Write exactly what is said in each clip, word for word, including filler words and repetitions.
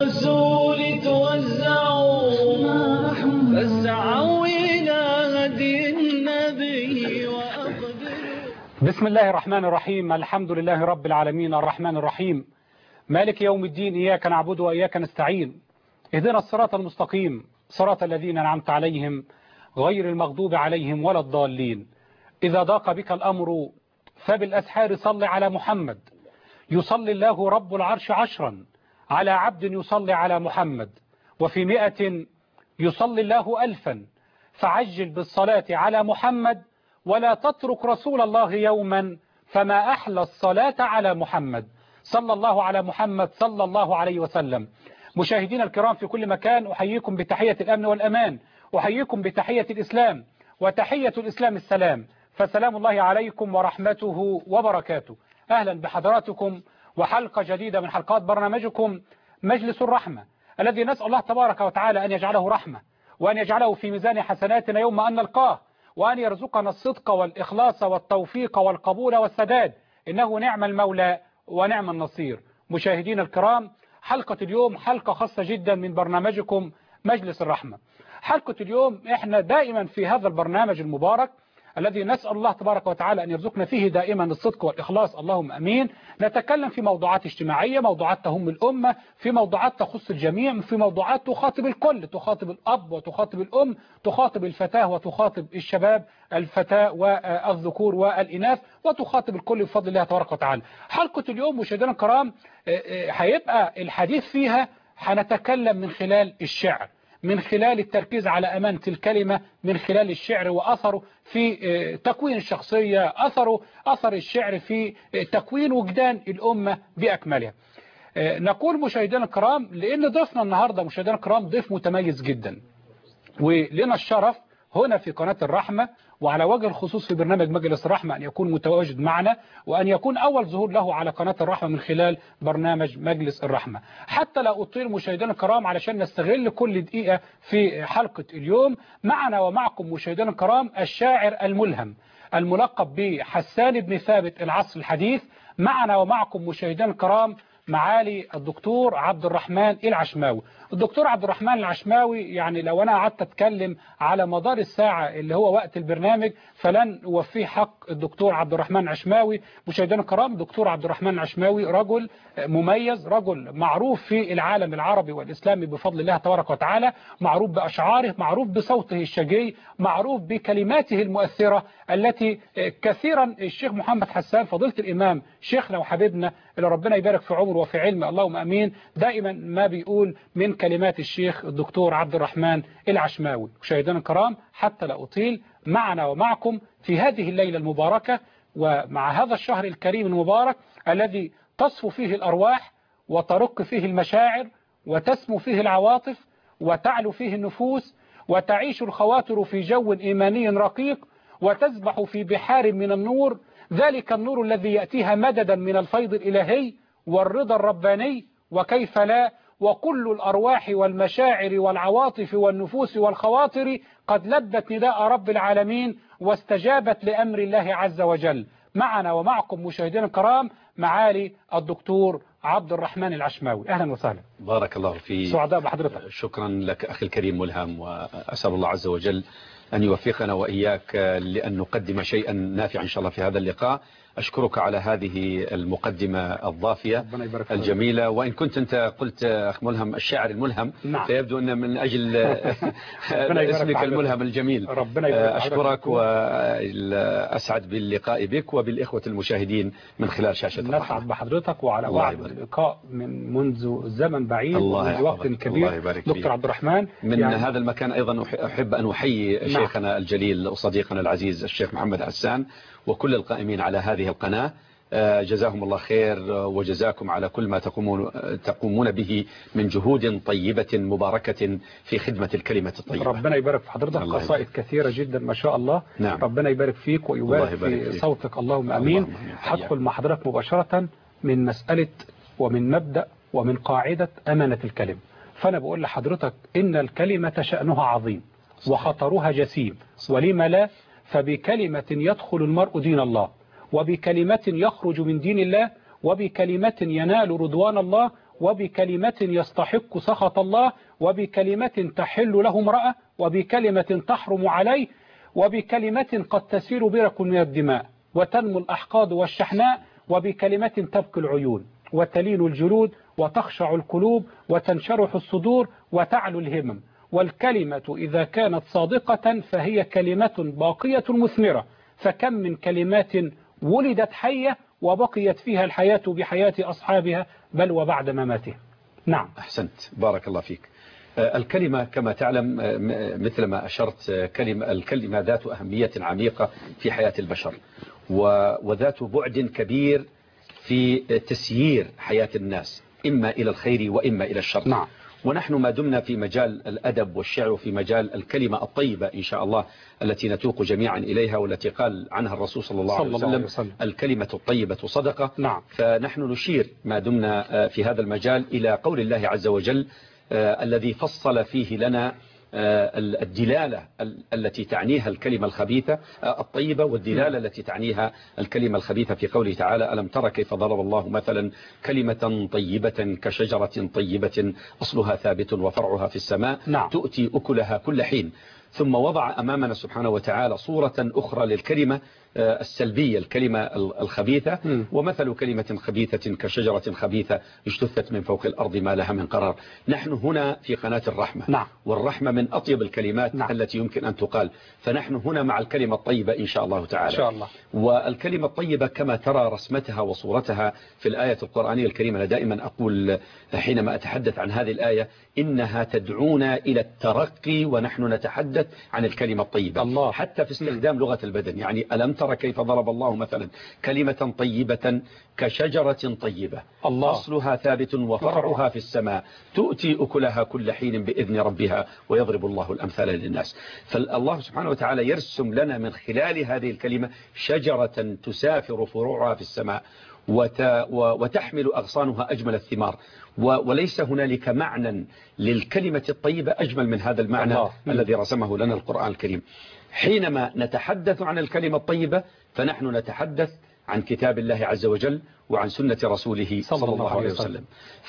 الرسول توزعوا فاسعوا إلى هدي النبي وأقبلوا. بسم الله الرحمن الرحيم. الحمد لله رب العالمين الرحمن الرحيم مالك يوم الدين. إياك نعبد وإياك نستعين. اهدنا الصراط المستقيم صراط الذين أنعمت عليهم غير المغضوب عليهم ولا الضالين. إذا ضاق بك الأمر فبالأسحار صل على محمد. يصلي الله رب العرش عشرا على عبد يصلي على محمد، وفي مئة يصلي الله ألفا. فعجل بالصلاة على محمد ولا تترك رسول الله يوما، فما أحلى الصلاة على محمد صلى الله على محمد صلى الله عليه وسلم. مشاهدينا الكرام في كل مكان، أحييكم بتحية الأمن والأمان، أحييكم بتحية الإسلام، وتحية الإسلام السلام، فسلام الله عليكم ورحمته وبركاته. أهلا بحضراتكم وحلقة جديدة من حلقات برنامجكم مجلس الرحمة، الذي نسأل الله تبارك وتعالى أن يجعله رحمة، وأن يجعله في ميزان حسناتنا يوم أن نلقاه، وأن يرزقنا الصدق والإخلاص والتوفيق والقبول والسداد، إنه نعم المولى ونعم النصير. مشاهدينا الكرام، حلقة اليوم حلقة خاصة جدا من برنامجكم مجلس الرحمة. حلقة اليوم احنا دائما في هذا البرنامج المبارك الذي نسأل الله تبارك وتعالى أن يرزقنا فيه دائما الصدق والإخلاص، اللهم أمين. نتكلم في موضوعات اجتماعية، موضوعات تهم الأمة، في موضوعات تخص الجميع، في موضوعات تخاطب الكل، تخاطب الأب وتخاطب الأم، تخاطب الفتاة وتخاطب الشباب، الفتاة والذكور والإناث، وتخاطب الكل بفضل الله تبارك وتعالى. حلقة اليوم مشاهدينا الكرام هيبقى الحديث فيها هنتكلم من خلال الشعر، من خلال التركيز على أمانة الكلمة، من خلال الشعر وأثره في تكوين الشخصية، أثره أثر الشعر في تكوين وجدان الأمة بأكملها. نقول مشاهدينا الكرام لأن ضيفنا النهاردة مشاهدينا الكرام ضيف متميز جدا، ولنا الشرف هنا في قناة الرحمة وعلى وجه الخصوص في برنامج مجلس الرحمة أن يكون متواجد معنا، وأن يكون أول ظهور له على قناة الرحمة من خلال برنامج مجلس الرحمة. حتى لا أطيل مشاهدينا الكرام علشان نستغل كل دقيقة في حلقة اليوم، معنا ومعكم مشاهدينا الكرام الشاعر الملهم الملقب بحسان بن ثابت العصر الحديث. معنا ومعكم مشاهدينا الكرام معالي الدكتور عبد الرحمن العشماوي. الدكتور عبد الرحمن العشماوي يعني لو أنا قعدت أتكلم على مدار الساعة اللي هو وقت البرنامج فلن أوفيه حق الدكتور عبد الرحمن العشماوي. مشاهدينا الكرام، دكتور عبد الرحمن العشماوي رجل مميز، رجل معروف في العالم العربي والإسلامي بفضل الله تبارك وتعالى، معروف بأشعاره، معروف بصوته الشجي، معروف بكلماته المؤثرة التي كثيرا الشيخ محمد حسان فضيلة الإمام شيخنا وحبيبنا اللي ربنا يبارك في عمره وفي علمه اللهم أمين، دائما ما بيقول من كلمات الشيخ الدكتور عبد الرحمن العشماوي. مشاهدينا الكرام، حتى لا أطيل، معنا ومعكم في هذه الليلة المباركة ومع هذا الشهر الكريم المبارك الذي تصفو فيه الأرواح وترق فيه المشاعر وتسمو فيه العواطف وتعلو فيه النفوس وتعيش الخواطر في جو إيماني رقيق وتسبح في بحار من النور، ذلك النور الذي يأتيها مددا من الفيض الإلهي والرضا الرباني، وكيف لا، وكل الأرواح والمشاعر والعواطف والنفوس والخواطر قد لبت نداء رب العالمين واستجابت لأمر الله عز وجل. معنا ومعكم مشاهدينا الكرام معالي الدكتور عبد الرحمن العشماوي. أهلا وسهلا. بارك الله فيك. سعداء بحضرتك. شكرا لك أخي الكريم ملهم، وأسأل الله عز وجل أن يوفقنا وإياك لأن نقدم شيئا نافعا إن شاء الله في هذا اللقاء. أشكرك على هذه المقدمة الضافية الجميلة، وإن كنت أنت قلت أخ ملهم الشاعر الملهم، نعم. فيبدو أن من أجل اسمك الملهم الجميل. أشكرك وأسعد باللقاء بك وبالإخوة المشاهدين من خلال شاشة الرحمة. نسعد بحضرتك وعلى وعد اللقاء من منذ زمن بعيد ومنذ وقت كبير. دكتور عبد الرحمن، من يعني هذا المكان أيضا أحب أن أحيي نعم. شيخنا الجليل وصديقنا العزيز الشيخ محمد حسان وكل القائمين على هذه القناة، جزاهم الله خير وجزاكم على كل ما تقومون تقومون به من جهود طيبة مباركة في خدمة الكلمة الطيبة. ربنا يبارك في حضرتك، قصائد كثيرة جدا ما شاء الله. نعم. ربنا يبارك فيك ويبارك في فيك. صوتك اللهم أمين. هدخل مع حضرتك مباشرة من مسألة ومن مبدأ ومن قاعدة أمانة الكلمة. فأنا بقول لحضرتك إن الكلمة شأنها عظيم وخطرها جسيم، ولما لا، فبكلمة يدخل المرء دين الله، وبكلمة يخرج من دين الله، وبكلمة ينال رضوان الله، وبكلمة يستحق سخط الله، وبكلمة تحل له امرأة، وبكلمة تحرم عليه، وبكلمة قد تسير برك من الدماء وتنمو الأحقاد والشحناء، وبكلمة تبكي العيون وتلين الجلود وتخشع القلوب وتنشرح الصدور وتعلو الهمم. والكلمة إذا كانت صادقة فهي كلمة باقية مثمرة، فكم من كلمات ولدت حية وبقيت فيها الحياة بحياة أصحابها بل وبعد مماتها. نعم. أحسنت، بارك الله فيك. الكلمة كما تعلم مثل ما أشرت كلمة الكلمة ذات أهمية عميقة في حياة البشر وذات بعد كبير في تسيير حياة الناس إما إلى الخير وإما إلى الشر. نعم. ونحن ما دمنا في مجال الأدب والشعر وفي مجال الكلمة الطيبة إن شاء الله التي نتوق جميعا إليها والتي قال عنها الرسول صلى الله, صلى عليه, وسلم الله عليه وسلم الكلمة الطيبة صدقة. نعم. فنحن نشير ما دمنا في هذا المجال إلى قول الله عز وجل الذي فصل فيه لنا الدلالة التي تعنيها الكلمة الخبيثة الطيبة والدلالة التي تعنيها الكلمة الخبيثة في قوله تعالى ألم تر كيف ضرب الله مثلا كلمة طيبة كشجرة طيبة أصلها ثابت وفرعها في السماء. نعم. تؤتي أكلها كل حين. ثم وضع أمامنا سبحانه وتعالى صورة أخرى للكلمة السلبية الكلمة الخبيثة م. ومثل كلمة خبيثة كشجرة خبيثة اجتثت من فوق الأرض ما لها من قرار. نحن هنا في قناة الرحمة. نعم. والرحمة من أطيب الكلمات نعم. التي يمكن أن تقال. فنحن هنا مع الكلمة الطيبة إن شاء الله تعالى. إن شاء الله. والكلمة الطيبة كما ترى رسمتها وصورتها في الآية القرآنية الكريمة. أنا دائما أقول حينما أتحدث عن هذه الآية إنها تدعونا إلى الترقي ونحن نتحدث عن الكلمة الطيبة. الله. حتى في استخدام لغة البدن. يعني ألم ترى كيف ضرب الله مثلا كلمة طيبة كشجرة طيبة الله. أصلها ثابت وفرعها في السماء تؤتي أكلها كل حين بإذن ربها ويضرب الله الأمثال للناس. فالله سبحانه وتعالى يرسم لنا من خلال هذه الكلمة شجرة تسافر فروعها في السماء وتحمل أغصانها أجمل الثمار. وليس هنالك معنى للكلمة الطيبة أجمل من هذا المعنى الله. الذي رسمه لنا القرآن الكريم. حينما نتحدث عن الكلمة الطيبة فنحن نتحدث عن كتاب الله عز وجل وعن سنة رسوله صلى, صلى الله عليه وسلم.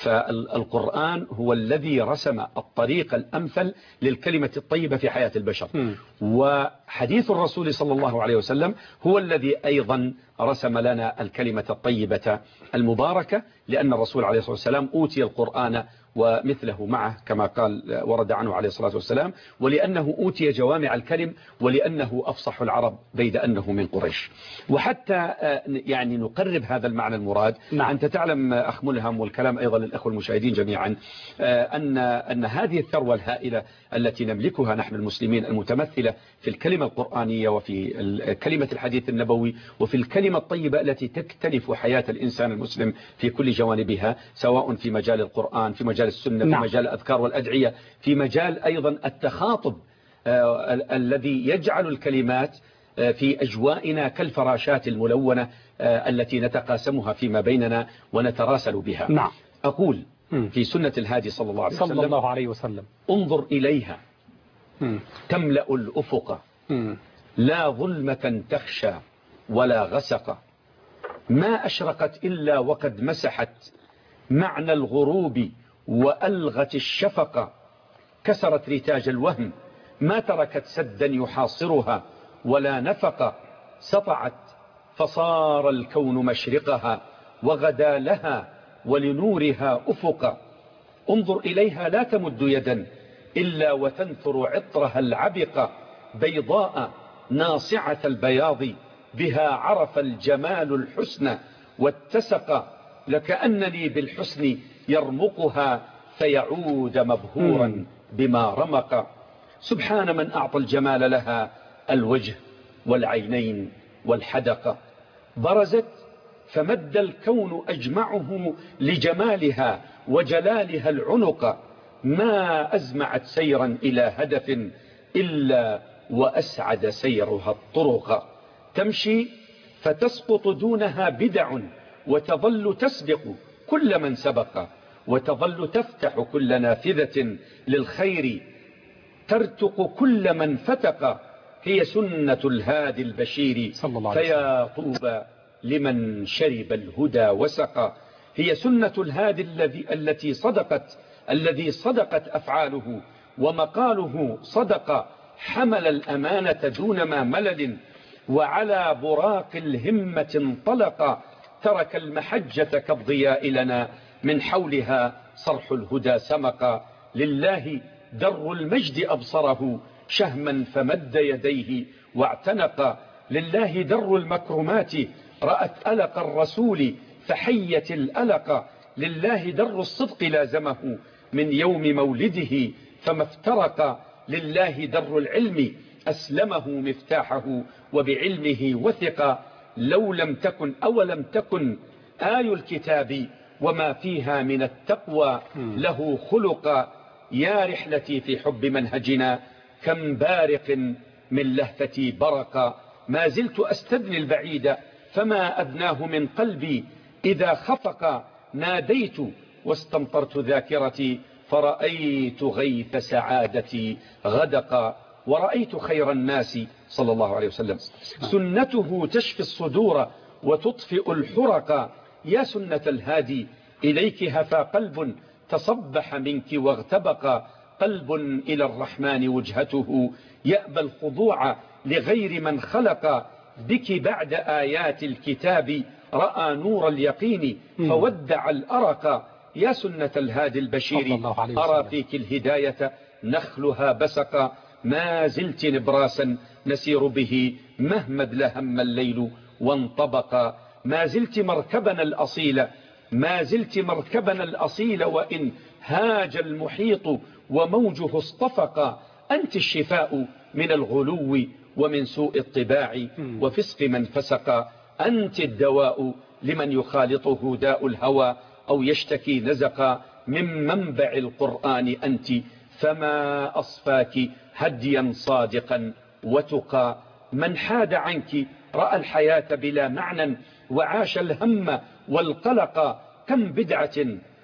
فالقرآن هو الذي رسم الطريق الأمثل للكلمة الطيبة في حياة البشر. م. وحديث الرسول صلى الله عليه وسلم هو الذي أيضا رسم لنا الكلمة الطيبة المباركة لأن الرسول عليه الصلاة والسلام أوتي القرآن ومثله معه كما قال ورد عنه عليه الصلاة والسلام ولأنه أوتي جوامع الكلم ولأنه أفصح العرب بيد أنه من قريش. وحتى يعني نقرب هذا المعنى المراد. نعم. أنت تعلم أخ ملهم والكلام أيضا للأخوة المشاهدين جميعا أن أن هذه الثروة الهائلة التي نملكها نحن المسلمين المتمثلة في الكلمة القرآنية وفي كلمة الحديث النبوي وفي الكلمة الطيبة التي تكتنف حياة الإنسان المسلم في كل جوانبها سواء في مجال القرآن في مجال السنة. نعم. في مجال الأذكار والأدعية في مجال أيضا التخاطب آه ال الذي يجعل الكلمات آه في أجوائنا كالفراشات الملونة آه التي نتقاسمها فيما بيننا ونتراسل بها. نعم. أقول في سنة الهادي صلى الله عليه وسلم, صلى الله عليه وسلم انظر إليها م. تملأ الأفق م. لا ظلمة تخشى ولا غسق ما أشرقت إلا وقد مسحت معنى الغروب وألغت الشفقة كسرت رتاج الوهم ما تركت سدا يحاصرها ولا نفق سطعت فصار الكون مشرقها وغدا لها ولنورها أفق انظر إليها لا تمد يدا إلا وتنثر عطرها العبق بيضاء ناصعة البياض بها عرف الجمال الحسن واتسق لكأنني بالحسن يرمقها فيعود مبهورا بما رمق سبحان من أعطى الجمال لها الوجه والعينين والحدق برزت فمد الكون أجمعه لجمالها وجلالها العنق ما أزمعت سيرا إلى هدف إلا وأسعد سيرها الطرق تمشي فتسقط دونها بدع وتظل تسبق كل من سبق وتظل تفتح كل نافذة للخير ترتق كل من فتق هي سنة الهادي البشير فيا طوبى لمن شرب الهدى وسق هي سنة الهادي الذي التي صدقت الذي صدقت أفعاله ومقاله صدق، حمل الأمانة دون ما ملل، وعلى براق الهمة انطلق، ترك المحجة كالضياء لنا، من حولها صرح الهدى سمق. لله در المجد أبصره شهما فمد يديه واعتنق، لله در المكرمات رأت ألق الرسول فحيت الألق، لله در الصدق لازمه من يوم مولده فما افترق، لله در العلم أسلمه مفتاحه وبعلمه وثق، لو لم تكن أو لم تكن آي الكتاب وما فيها من التقوى له خلق. يا رحلتي في حب منهجنا كم بارق من لهفتي برق، ما زلت أستدني البعيد فما أدناه من قلبي، إذا خفق ناديت واستمطرت ذاكرتي، فرأيت غيث سعادتي غدق، ورأيت خير الناس صلى الله عليه وسلم سنته تشفي الصدور وتطفئ الحرق. يا سنة الهادي إليك هفى قلب تصبح منك واغتبق، قلب إلى الرحمن وجهته يأبى الخضوع لغير من خلق، بك بعد آيات الكتاب رأى نور اليقين فودع الأرق. يا سنة الهادي البشير أرى فيك الهداية نخلها بسق، ما زلت نبراسا نسير به مهما ادلهم الليل وانطبق، ما زلت مركبنا الأصيل ما زلت مركبنا الأصيل وإن هاج المحيط وموجه اصطفق، أنت الشفاء من الغلو ومن سوء الطباع وفسق من فسق، أنت الدواء لمن يخالطه داء الهوى أو يشتكي نزقا، من منبع القرآن أنت فما أصفاك هديا صادقا وتقى، من حاد عنك رأى الحياة بلا معنى وعاش الهم والقلق، كم بدعة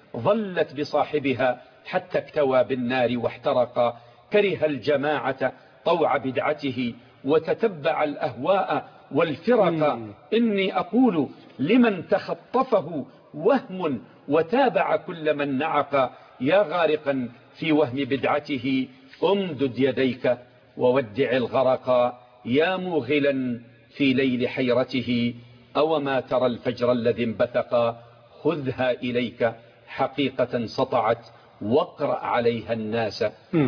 ظلت بصاحبها حتى اكتوى بالنار واحترق، كره الجماعة طوع بدعته وتتبع الأهواء والفرق، إني أقول لمن تخطفه وهم وتابع كل من نعق، يا غارقا في وهم بدعته امدد يديك وودع الغرق، يا موغلا في ليل حيرته أوما ترى الفجر الذي انبثق، خذها إليك حقيقة سطعت واقرأ عليها الناس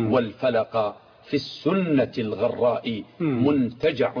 والفلق، في السنة الغراء منتجع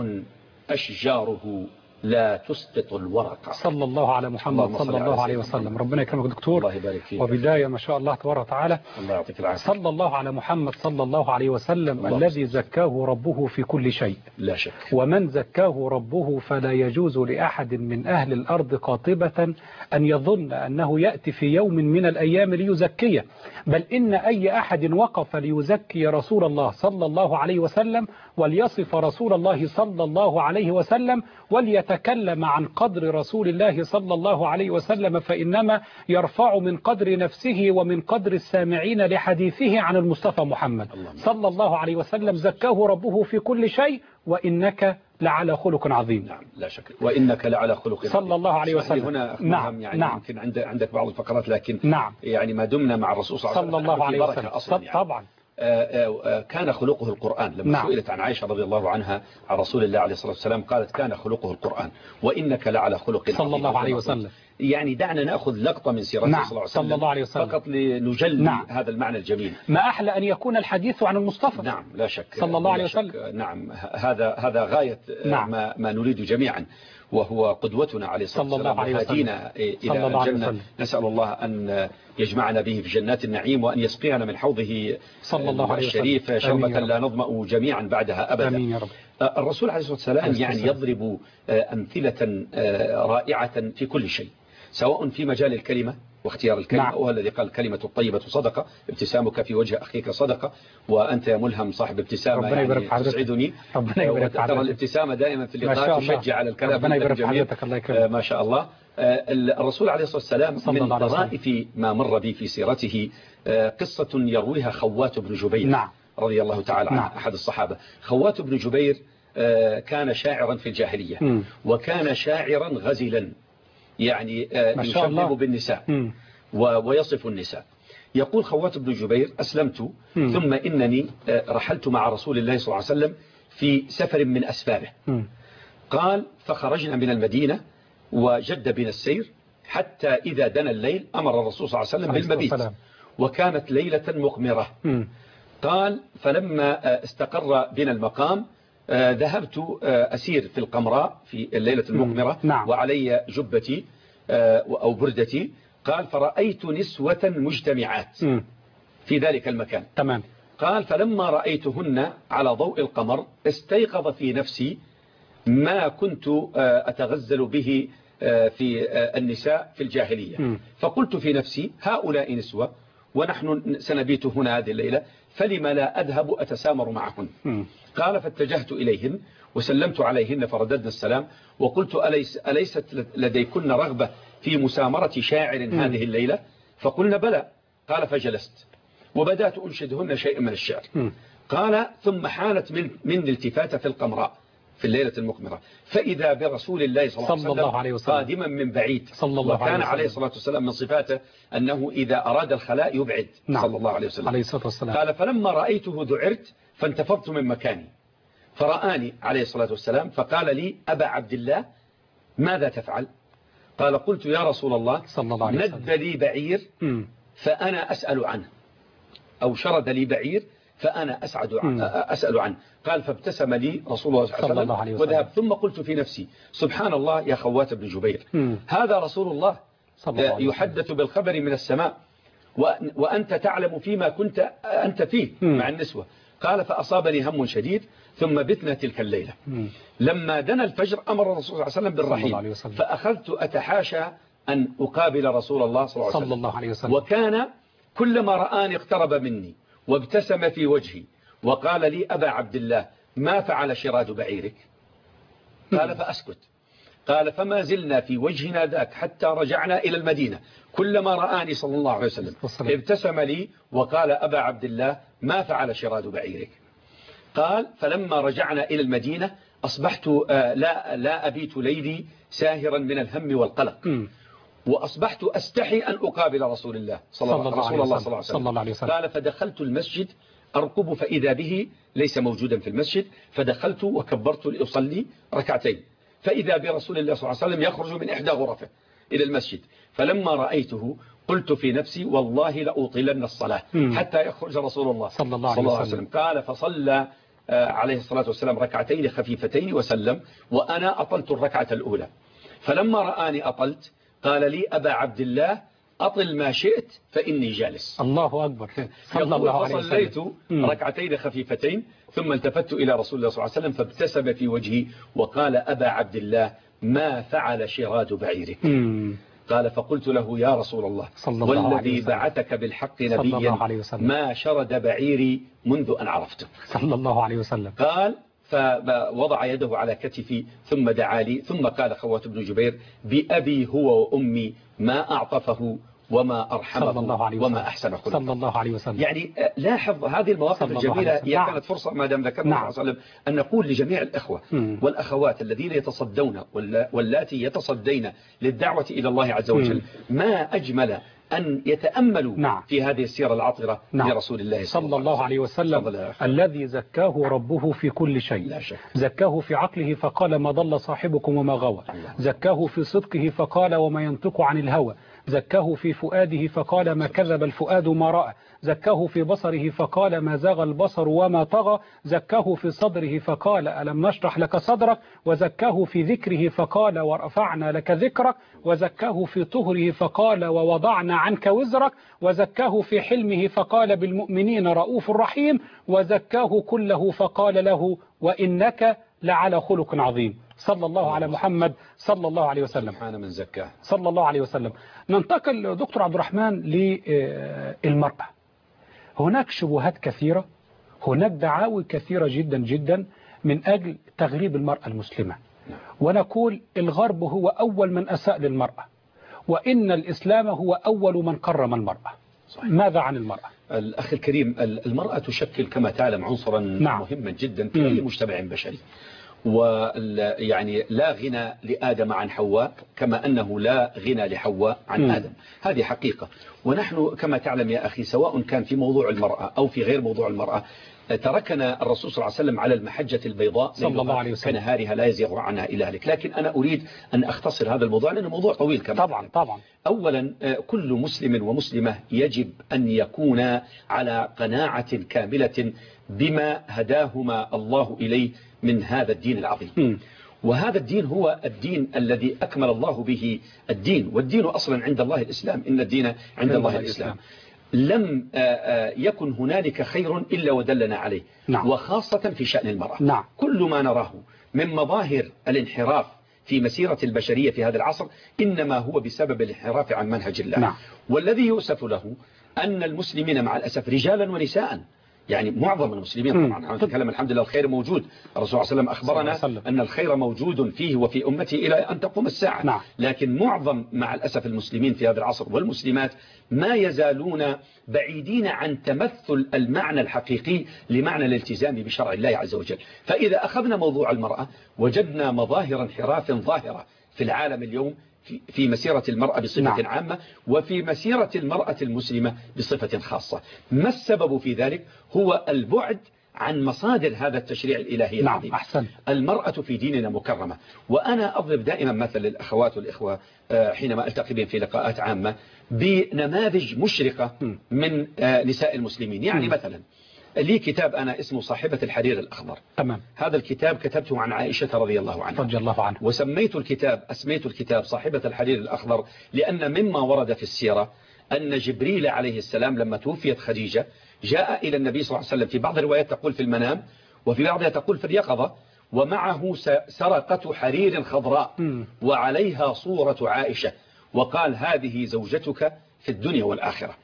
أشجاره لا تسقط الورق. صلى الله على محمد صلى الله عليه وسلم. ربنا يكرمك دكتور. الله يبارك فيك. وبداية ما شاء الله تبارك وتعالى. الله يعطيك العافية. صلى الله على محمد صلى الله عليه وسلم الذي زكاه ربه في كل شيء لا شك، ومن زكاه ربه فلا يجوز لأحد من أهل الأرض قاطبة أن يظن أنه يأتي في يوم من الأيام ليزكيه، بل إن أي أحد وقف ليزكي رسول الله صلى الله عليه وسلم وليصف رسول الله صلى الله عليه وسلم وليتكلم عن قدر رسول الله صلى الله عليه وسلم، فإنما يرفع من قدر نفسه ومن قدر السامعين لحديثه عن المصطفى محمد صلى الله عليه وسلم. زكاه ربه في كل شيء وإنك لعلى خلق عظيم. نعم لا شك، وإنك لعلى خلق عظيم صلى الله عليه وسلم. هنا نعم يعني نعم يمكن عندك بعض الفقرات، لكن نعم يعني ما دمنا مع الرسول صلى صلى الله عليه وسلم أصلا يعني. طبعا كان خلقه القرآن. لما نعم. سئلت عن عائشة رضي الله عنها عن رسول الله عليه الصلاة والسلام قالت كان خلقه القرآن وإنك لعلى خلق صلى الله عليه وسلم. يعني دعنا نأخذ لقطة من سيرته نعم. صلى الله عليه وسلم, صلى الله عليه وسلم فقط لنجلي نعم. هذا المعنى الجميل. ما أحلى أن يكون الحديث عن المصطفى. نعم لا شك صلى الله عليه وسلم. نعم هذا هذا غاية نعم. ما, ما نريد جميعا، وهو قدوتنا عليه الصلاة والسلام وهدينا إلى الجنة. نسأل الله أن يجمعنا به في جنات النعيم وأن يسقينا من حوضه صلى الله عليه الشريف شربة لا نظمأ جميعا بعدها أبدا. آمين يا رب. الرسول عليه الصلاة والسلام يعني يضرب أمثلة رائعة في كل شيء، سواء في مجال الكلمة واختيار الكلمة. نعم. وهو الذي قال كلمة الطيبة صدقة، ابتسامك في وجه أخيك صدقة، وأنت يا ملهم صاحب ابتسامة يعني تسعدني. ترى الابتسامة دائما في اللقاء تشجع على الكلام الجميل ما شاء الله. الرسول عليه الصلاة والسلام من طرائف ما مر بي في سيرته قصة يرويها خوات بن جبير نعم. رضي الله تعالى عنه. نعم. أحد الصحابة. خوات بن جبير كان شاعرا في الجاهلية م. وكان شاعرا غزلا، يعني يشبه بالنساء م. ويصف النساء. يقول خوات بن جبير: أسلمت م. ثم إنني رحلت مع رسول الله صلى الله عليه وسلم في سفر من أسفاره. م. قال: فخرجنا من المدينة وجد بنا السير حتى إذا دنا الليل أمر الرسول صلى الله عليه وسلم بالمبيت، وكانت ليلة مقمرة. م. قال: فلما استقر بنا المقام ذهبت أسير في القمراء في الليلة المقمرة نعم. وعلي جبتي أو بردتي. قال: فرأيت نسوة مجتمعات م. في ذلك المكان. تمام. قال: فلما رأيتهن على ضوء القمر استيقظ في نفسي ما كنت أتغزل به في النساء في الجاهلية. م. فقلت في نفسي: هؤلاء نسوة ونحن سنبيت هنا هذه الليلة، فلما لا أذهب أتسامر معهن؟ م. قال: فاتجهت إليهن وسلمت عليهن فرددنا السلام، وقلت: أليس أليست لديكن رغبة في مسامرة شاعر م. هذه الليلة؟ فقلنا: بلى. قال: فجلست وبدأت أنشدهن شيئا من الشعر. م. قال: ثم حانت من, من التفاتة في القمراء في الليلة المقمرة، فإذا برسول الله صلى الله عليه وسلم قادما من بعيد، صلى الله وكان عليه, عليه الصلاة والسلام من صفاته أنه إذا أراد الخلاء يبعد. نعم. صلى الله عليه وسلم. عليه الصلاة والسلام. قال: فلما رأيته ذعرت فانتفضت من مكاني، فرآني عليه الصلاة والسلام فقال لي: أبا عبد الله ماذا تفعل؟ قال: قلت: يا رسول الله، صلى الله عليه وسلم، ند لي بعير فأنا أسأل عنه، أو شرد لي بعير فأنا أسعد عن أسأل عنه. قال: فابتسم لي رسول الله صلى الله عليه وسلم وذهب. ثم قلت في نفسي: سبحان الله يا خوات بن جبير، م. هذا رسول الله يحدث بالخبر من السماء، وأنت تعلم فيما كنت أنت فيه م. مع النسوة. قال: فأصابني هم شديد ثم بتنا تلك الليلة. م. لما دنا الفجر أمر الرسول صلى الله عليه وسلم بالرحيل، فأخذت أتحاشى أن أقابل رسول الله صلى الله عليه وسلم, الله عليه وسلم. وكان كلما رآني اقترب مني وابتسم في وجهي وقال لي: أبا عبد الله ما فعل شراد بعيرك؟ قال: فأسكت. قال: فما زلنا في وجهنا ذاك حتى رجعنا إلى المدينة، كلما رآني صلى الله عليه وسلم ابتسم لي وقال: أبا عبد الله ما فعل شراد بعيرك؟ قال: فلما رجعنا إلى المدينة أصبحت لا, لا أبيت ليلي ساهرا من الهم والقلق، وأصبحت أستحي أن أقابل رسول الله صلى الله, رسول الله صلى الله عليه وسلم. قال: فدخلت المسجد أرقب فإذا به ليس موجودا في المسجد، فدخلت وكبرت لأصلي ركعتين، فإذا برسول الله صلى الله عليه وسلم يخرج من إحدى غرفه إلى المسجد، فلما رأيته قلت في نفسي: والله لأطيلن الصلاة حتى يخرج رسول الله صلى الله عليه وسلم. قال: فصلى عليه الصلاة والسلام ركعتين خفيفتين وسلم، وأنا أطلت الركعة الأولى، فلما رآني أطلت قال لي: أبا عبد الله أطل ما شئت فإني جالس. الله أكبر. صلى الله عليه وسلم. فصليت ركعتين خفيفتين ثم التفت إلى رسول الله صلى الله عليه وسلم فابتسم في وجهي وقال: أبا عبد الله ما فعل شراد بعيرك؟ قال: فقلت له: يا رسول الله، الله والذي بعثك بالحق نبيا ما شرد بعيري منذ أن عرفته. صلى الله عليه وسلم. قال: فوضع يده على كتفي ثم دعا لي، ثم قال خوات بن جبير: بأبي هو وأمي ما أعطفه وما أرحمه وما أحسن خلقه. صلى الله عليه وسلم. يعني لاحظ هذه المواقف الجميلة، هي نعم. كانت فرصة ما دام ذكرنا نعم. صلى الله عليه وسلم أن نقول لجميع الإخوة م. والأخوات الذين يتصدون واللاتي يتصدين للدعوة إلى الله عز وجل م. ما أجمل أن يتأملوا نعم. في هذه السيرة العطرة نعم. لرسول الله صلى, صلى الله عليه وسلم. الله الذي زكاه ربه في كل شيء، زكاه في عقله فقال: ما ضل صاحبكم وما غوى، زكاه في صدقه فقال: وما ينطق عن الهوى، زكاه في فؤاده فقال: ما كذب الفؤاد ما رأى، زكاه في بصره فقال: ما زاغ البصر وما طغى، زكاه في صدره فقال: ألم نشرح لك صدرك، وزكاه في ذكره فقال: ورفعنا لك ذكرك، وزكاه في طهره فقال: ووضعنا عنك وزرك، وزكاه في حلمه فقال: بالمؤمنين رؤوف رحيم، وزكاه كله فقال له: وإنك لعلى خلق عظيم. صلى الله على محمد صلى الله عليه وسلم. سبحان من زكاه صلى الله عليه وسلم. ننتقل دكتور عبد الرحمن للمرأة. هناك شبهات كثيرة، هناك دعاوي كثيرة جدا جدا من أجل تغريب المرأة المسلمة، ونقول الغرب هو أول من أساء للمرأة، وإن الإسلام هو أول من كرم المرأة. صحيح. ماذا عن المرأة؟ الأخ الكريم، المرأة تشكل كما تعلم عنصرا نعم. مهما جدا في أي مجتمع بشري، ويعني لا غنى لآدم عن حواء كما أنه لا غنى لحواء عن م. آدم. هذه حقيقة. ونحن كما تعلم يا أخي سواء كان في موضوع المرأة أو في غير موضوع المرأة تركنا الرسول صلى الله عليه وسلم على المحجة البيضاء صلى الله عليه وسلم كنهارها لا يزيغ عنها إلا هلك. لكن أنا أريد أن أختصر هذا الموضوع لأنه موضوع طويل كما طبعا طبعا. أولا كل مسلم ومسلمة يجب أن يكون على قناعة كاملة بما هداهما الله إليه من هذا الدين العظيم. م. وهذا الدين هو الدين الذي أكمل الله به الدين، والدين أصلا عند الله الإسلام، إن الدين عند, عند الله الإسلام. لم يكن هنالك خير إلا ودلنا عليه. نعم. وخاصة في شأن المرأة. نعم. كل ما نراه من مظاهر الانحراف في مسيرة البشرية في هذا العصر إنما هو بسبب الانحراف عن منهج الله. نعم. والذي يؤسف له أن المسلمين مع الأسف رجالا ونساء، يعني معظم المسلمين طبعا نتكلم الحمد لله الخير موجود. الرسول صلى الله عليه وسلم أخبرنا أن الخير موجود فيه وفي أمتي إلى أن تقوم الساعة. نعم. لكن معظم مع الأسف المسلمين في هذا العصر والمسلمات ما يزالون بعيدين عن تمثل المعنى الحقيقي لمعنى الالتزام بشرع الله عز وجل. فإذا أخذنا موضوع المرأة وجدنا مظاهر انحراف ظاهرة في العالم اليوم في مسيرة المرأة بصفة نعم. عامة وفي مسيرة المرأة المسلمة بصفة خاصة. ما السبب في ذلك؟ هو البعد عن مصادر هذا التشريع الإلهي نعم. العظيم. أحسن. المرأة في ديننا مكرمة. وأنا أضرب دائما مثل للأخوات والإخوة حينما ألتقي بهم في لقاءات عامة بنماذج مشرقة من نساء المسلمين. يعني م. مثلا لي كتاب أنا اسمه صاحبة الحرير الأخضر. تمام. هذا الكتاب كتبته عن عائشة رضي الله عنها. رضي الله عنها. وسميت الكتاب أسميت الكتاب صاحبة الحرير الأخضر لأن مما ورد في السيرة أن جبريل عليه السلام لما توفيت خديجة جاء إلى النبي صلى الله عليه وسلم، في بعض الروايات تقول في المنام وفي بعضها تقول في اليقظة، ومعه سرقة حرير خضراء م. وعليها صورة عائشة، وقال هذه زوجتك في الدنيا والآخرة.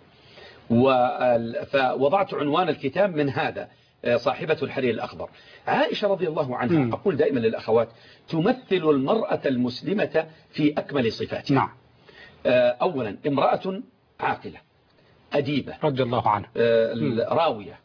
فوضعت عنوان الكتاب من هذا صاحبة الحرير الأخضر. عائشة رضي الله عنها م. أقول دائما للأخوات تمثل المرأة المسلمة في أكمل صفاتها. نعم. أولا امرأة عاقلة أديبة رضي الله عنها، راوية،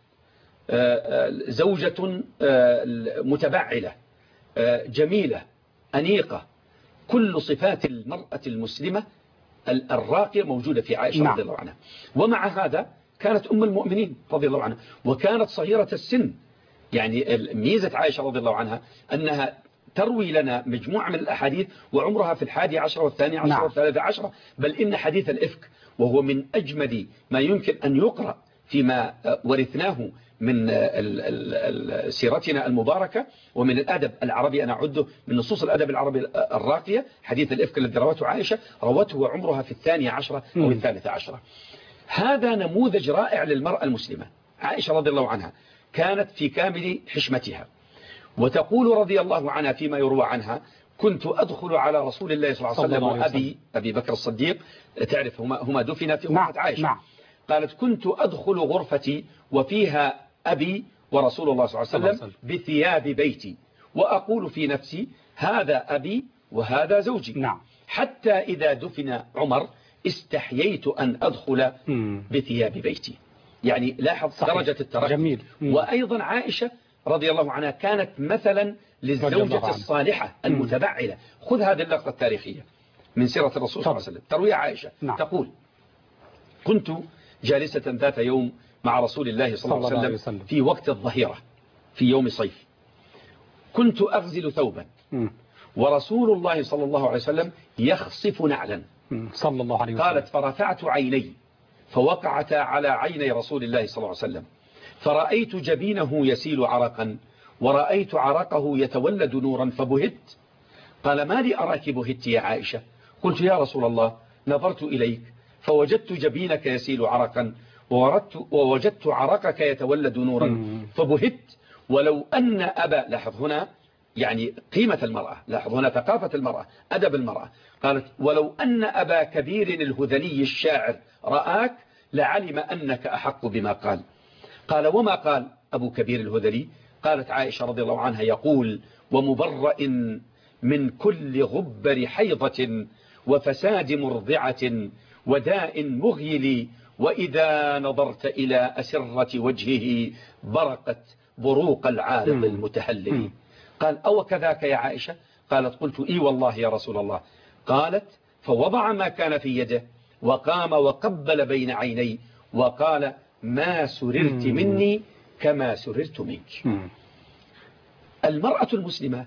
زوجة متبعلة، جميلة، أنيقة. كل صفات المرأة المسلمة الراقية موجودة في عائشة نعم. رضي الله عنها. ومع هذا كانت أم المؤمنين رضي الله عنها وكانت صغيرة السن. يعني ميزة عائشة رضي الله عنها أنها تروي لنا مجموعة من الأحاديث وعمرها في الحادي عشر والثاني عشر نعم. والثالث عشر، بل إن حديث الإفك وهو من أجمد ما يمكن أن يقرأ فيما ورثناه من سيرتنا المباركة ومن الأدب العربي، أنا أعده من نصوص الأدب العربي الراقية. حديث الإفك الذي روته عائشة روته وعمرها في الثانية عشرة أو الثالثة عشرة. هذا نموذج رائع للمرأة المسلمة. عائشة رضي الله عنها كانت في كامل حشمتها، وتقول رضي الله عنها فيما يروى عنها كنت أدخل على رسول الله صلى الله عليه وسلم وأبي أبي بكر الصديق، تعرف هما, هما دفن في غرفة عائشة نعم. قالت كنت أدخل غرفتي وفيها أبي ورسول الله صلى الله عليه وسلم بثياب بيتي وأقول في نفسي هذا أبي وهذا زوجي نعم. حتى إذا دفن عمر استحييت أن أدخل بثياب بيتي. يعني لاحظ صحيح. درجة الترك. جميل. وأيضا عائشة رضي الله عنها كانت مثلا للزوجة الصالحة المتبعلة. خذ هذه اللقطة التاريخية من سيرة الرسول صلى الله عليه وسلم. تروي عائشة نعم. تقول كنت جالسة ذات يوم مع رسول الله صلى الله عليه وسلم في وقت الظهيرة في يوم صيف، كنت أغزل ثوبا ورسول الله صلى الله عليه وسلم يخصف نعلا صلى الله عليه وسلم. قالت فرفعت عيني فوقعتا على عيني رسول الله صلى الله عليه وسلم فرأيت جبينه يسيل عرقا ورأيت عرقه يتولد نورا فبهت. قال ما لي أراك بهت يا عائشة؟ قلت يا رسول الله نظرت إليك فوجدت جبينك يسيل عرقا ووجدت عرقك يتولد نورا فبهت. ولو أن أبا، لاحظ هنا يعني قيمة المرأة، لاحظ هنا ثقافة المرأة، أدب المرأة. قالت ولو أن أبا كبير الهذلي الشاعر رآك لعلم أنك أحق بما قال. قال وما قال أبو كبير الهذلي؟ قالت عائشة رضي الله عنها يقول ومبرأ من كل غبر حيضة وفساد مرضعة وداء مغيل وإذا نظرت إلى أسرة وجهه برقت بروق العارض المتهلل. قال أو كذاك يا عائشة؟ قالت قلت إي والله يا رسول الله. قالت فوضع ما كان في يده وقام وقبل بين عيني وقال ما سررت مني كما سررت منك. المرأة المسلمة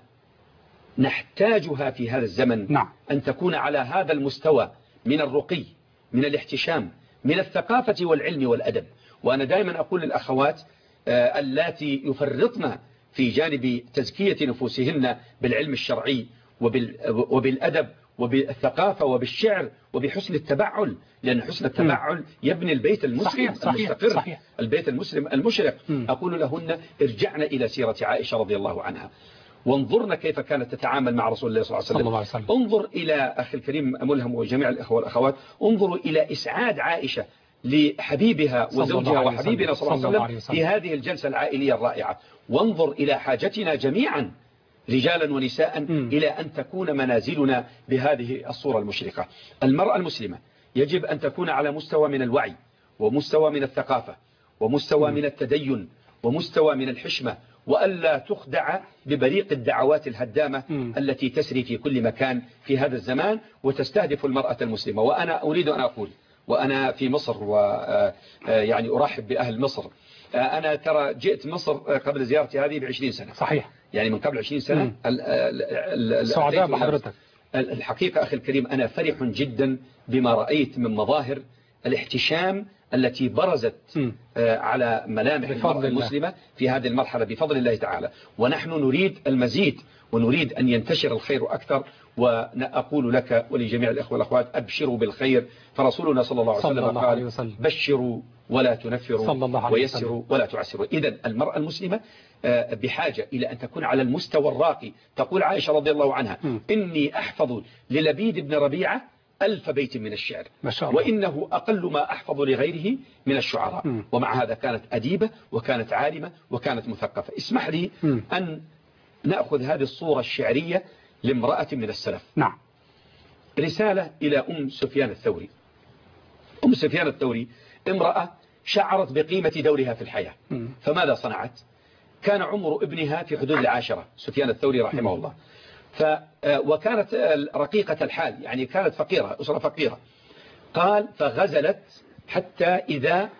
نحتاجها في هذا الزمن نعم. أن تكون على هذا المستوى من الرقي، من الاحتشام، من الثقافة والعلم والأدب. وأنا دائما أقول للأخوات اللاتي يفرطن في جانب تزكية نفوسهن بالعلم الشرعي وبالأدب وبالثقافة وبالشعر وبحسن التبعل، لأن حسن التبعل يبني البيت المسلم صحيح صحيح المستقر، صحيح. البيت المسلم المشرق. م. أقول لهن ارجعن إلى سيرة عائشة رضي الله عنها، وانظرنا كيف كانت تتعامل مع رسول الله صلى الله عليه وسلم. الله عليه وسلم. انظر إلى أخي الكريم ملهم وجميع الأخوة والأخوات، انظروا إلى إسعاد عائشة لحبيبها وزوجها وحبيبنا صلى الله عليه وسلم في هذه الجلسة العائلية الرائعة. وانظر إلى حاجتنا جميعا رجالا ونساء م. إلى أن تكون منازلنا بهذه الصورة المشرقة. المرأة المسلمة يجب أن تكون على مستوى من الوعي ومستوى من الثقافة ومستوى م. من التدين ومستوى من الحشمة، وألا تخدع ببريق الدعوات الهدامة م. التي تسري في كل مكان في هذا الزمان وتستهدف المرأة المسلمة. وأنا أريد أن أقول، وأنا في مصر ويعني أرحب بأهل مصر، أنا ترى جئت مصر قبل زيارتي هذه بعشرين سنة. صحيح. يعني من قبل عشرين سنة. سعداء بحضرتك. الحقيقة أخي الكريم أنا فرح جدا بما رأيت من مظاهر الاحتشام التي برزت م. على ملامح المرأة المسلمة في هذه المرحلة بفضل الله تعالى. ونحن نريد المزيد ونريد أن ينتشر الخير أكثر. وأقول لك ولجميع الأخوة والأخوات أبشروا بالخير، فرسولنا صلى الله عليه وسلم الله قال عليه وسلم بشروا ولا تنفروا ويسروا ولا تعسروا. إذن المرأة المسلمة بحاجة إلى أن تكون على المستوى الراقي. تقول عائشة رضي الله عنها م. إني أحفظ للبيد بن ربيعة ألف بيت من الشعر ما شاء الله. وإنه أقل ما أحفظ لغيره من الشعراء م. ومع هذا كانت أديبة وكانت عالمة وكانت مثقفة. اسمح لي م. أن نأخذ هذه الصورة الشعرية لامرأة من السلف. نعم. رسالة إلى أم سفيان الثوري. أم سفيان الثوري امرأة شعرت بقيمة دورها في الحياة. م. فماذا صنعت؟ كان عمر ابنها في حدود العاشرة سفيان الثوري رحمه الله، ف وكانت رقيقة الحال، يعني كانت فقيرة، أسرة فقيرة. قال فغزلت حتى إذا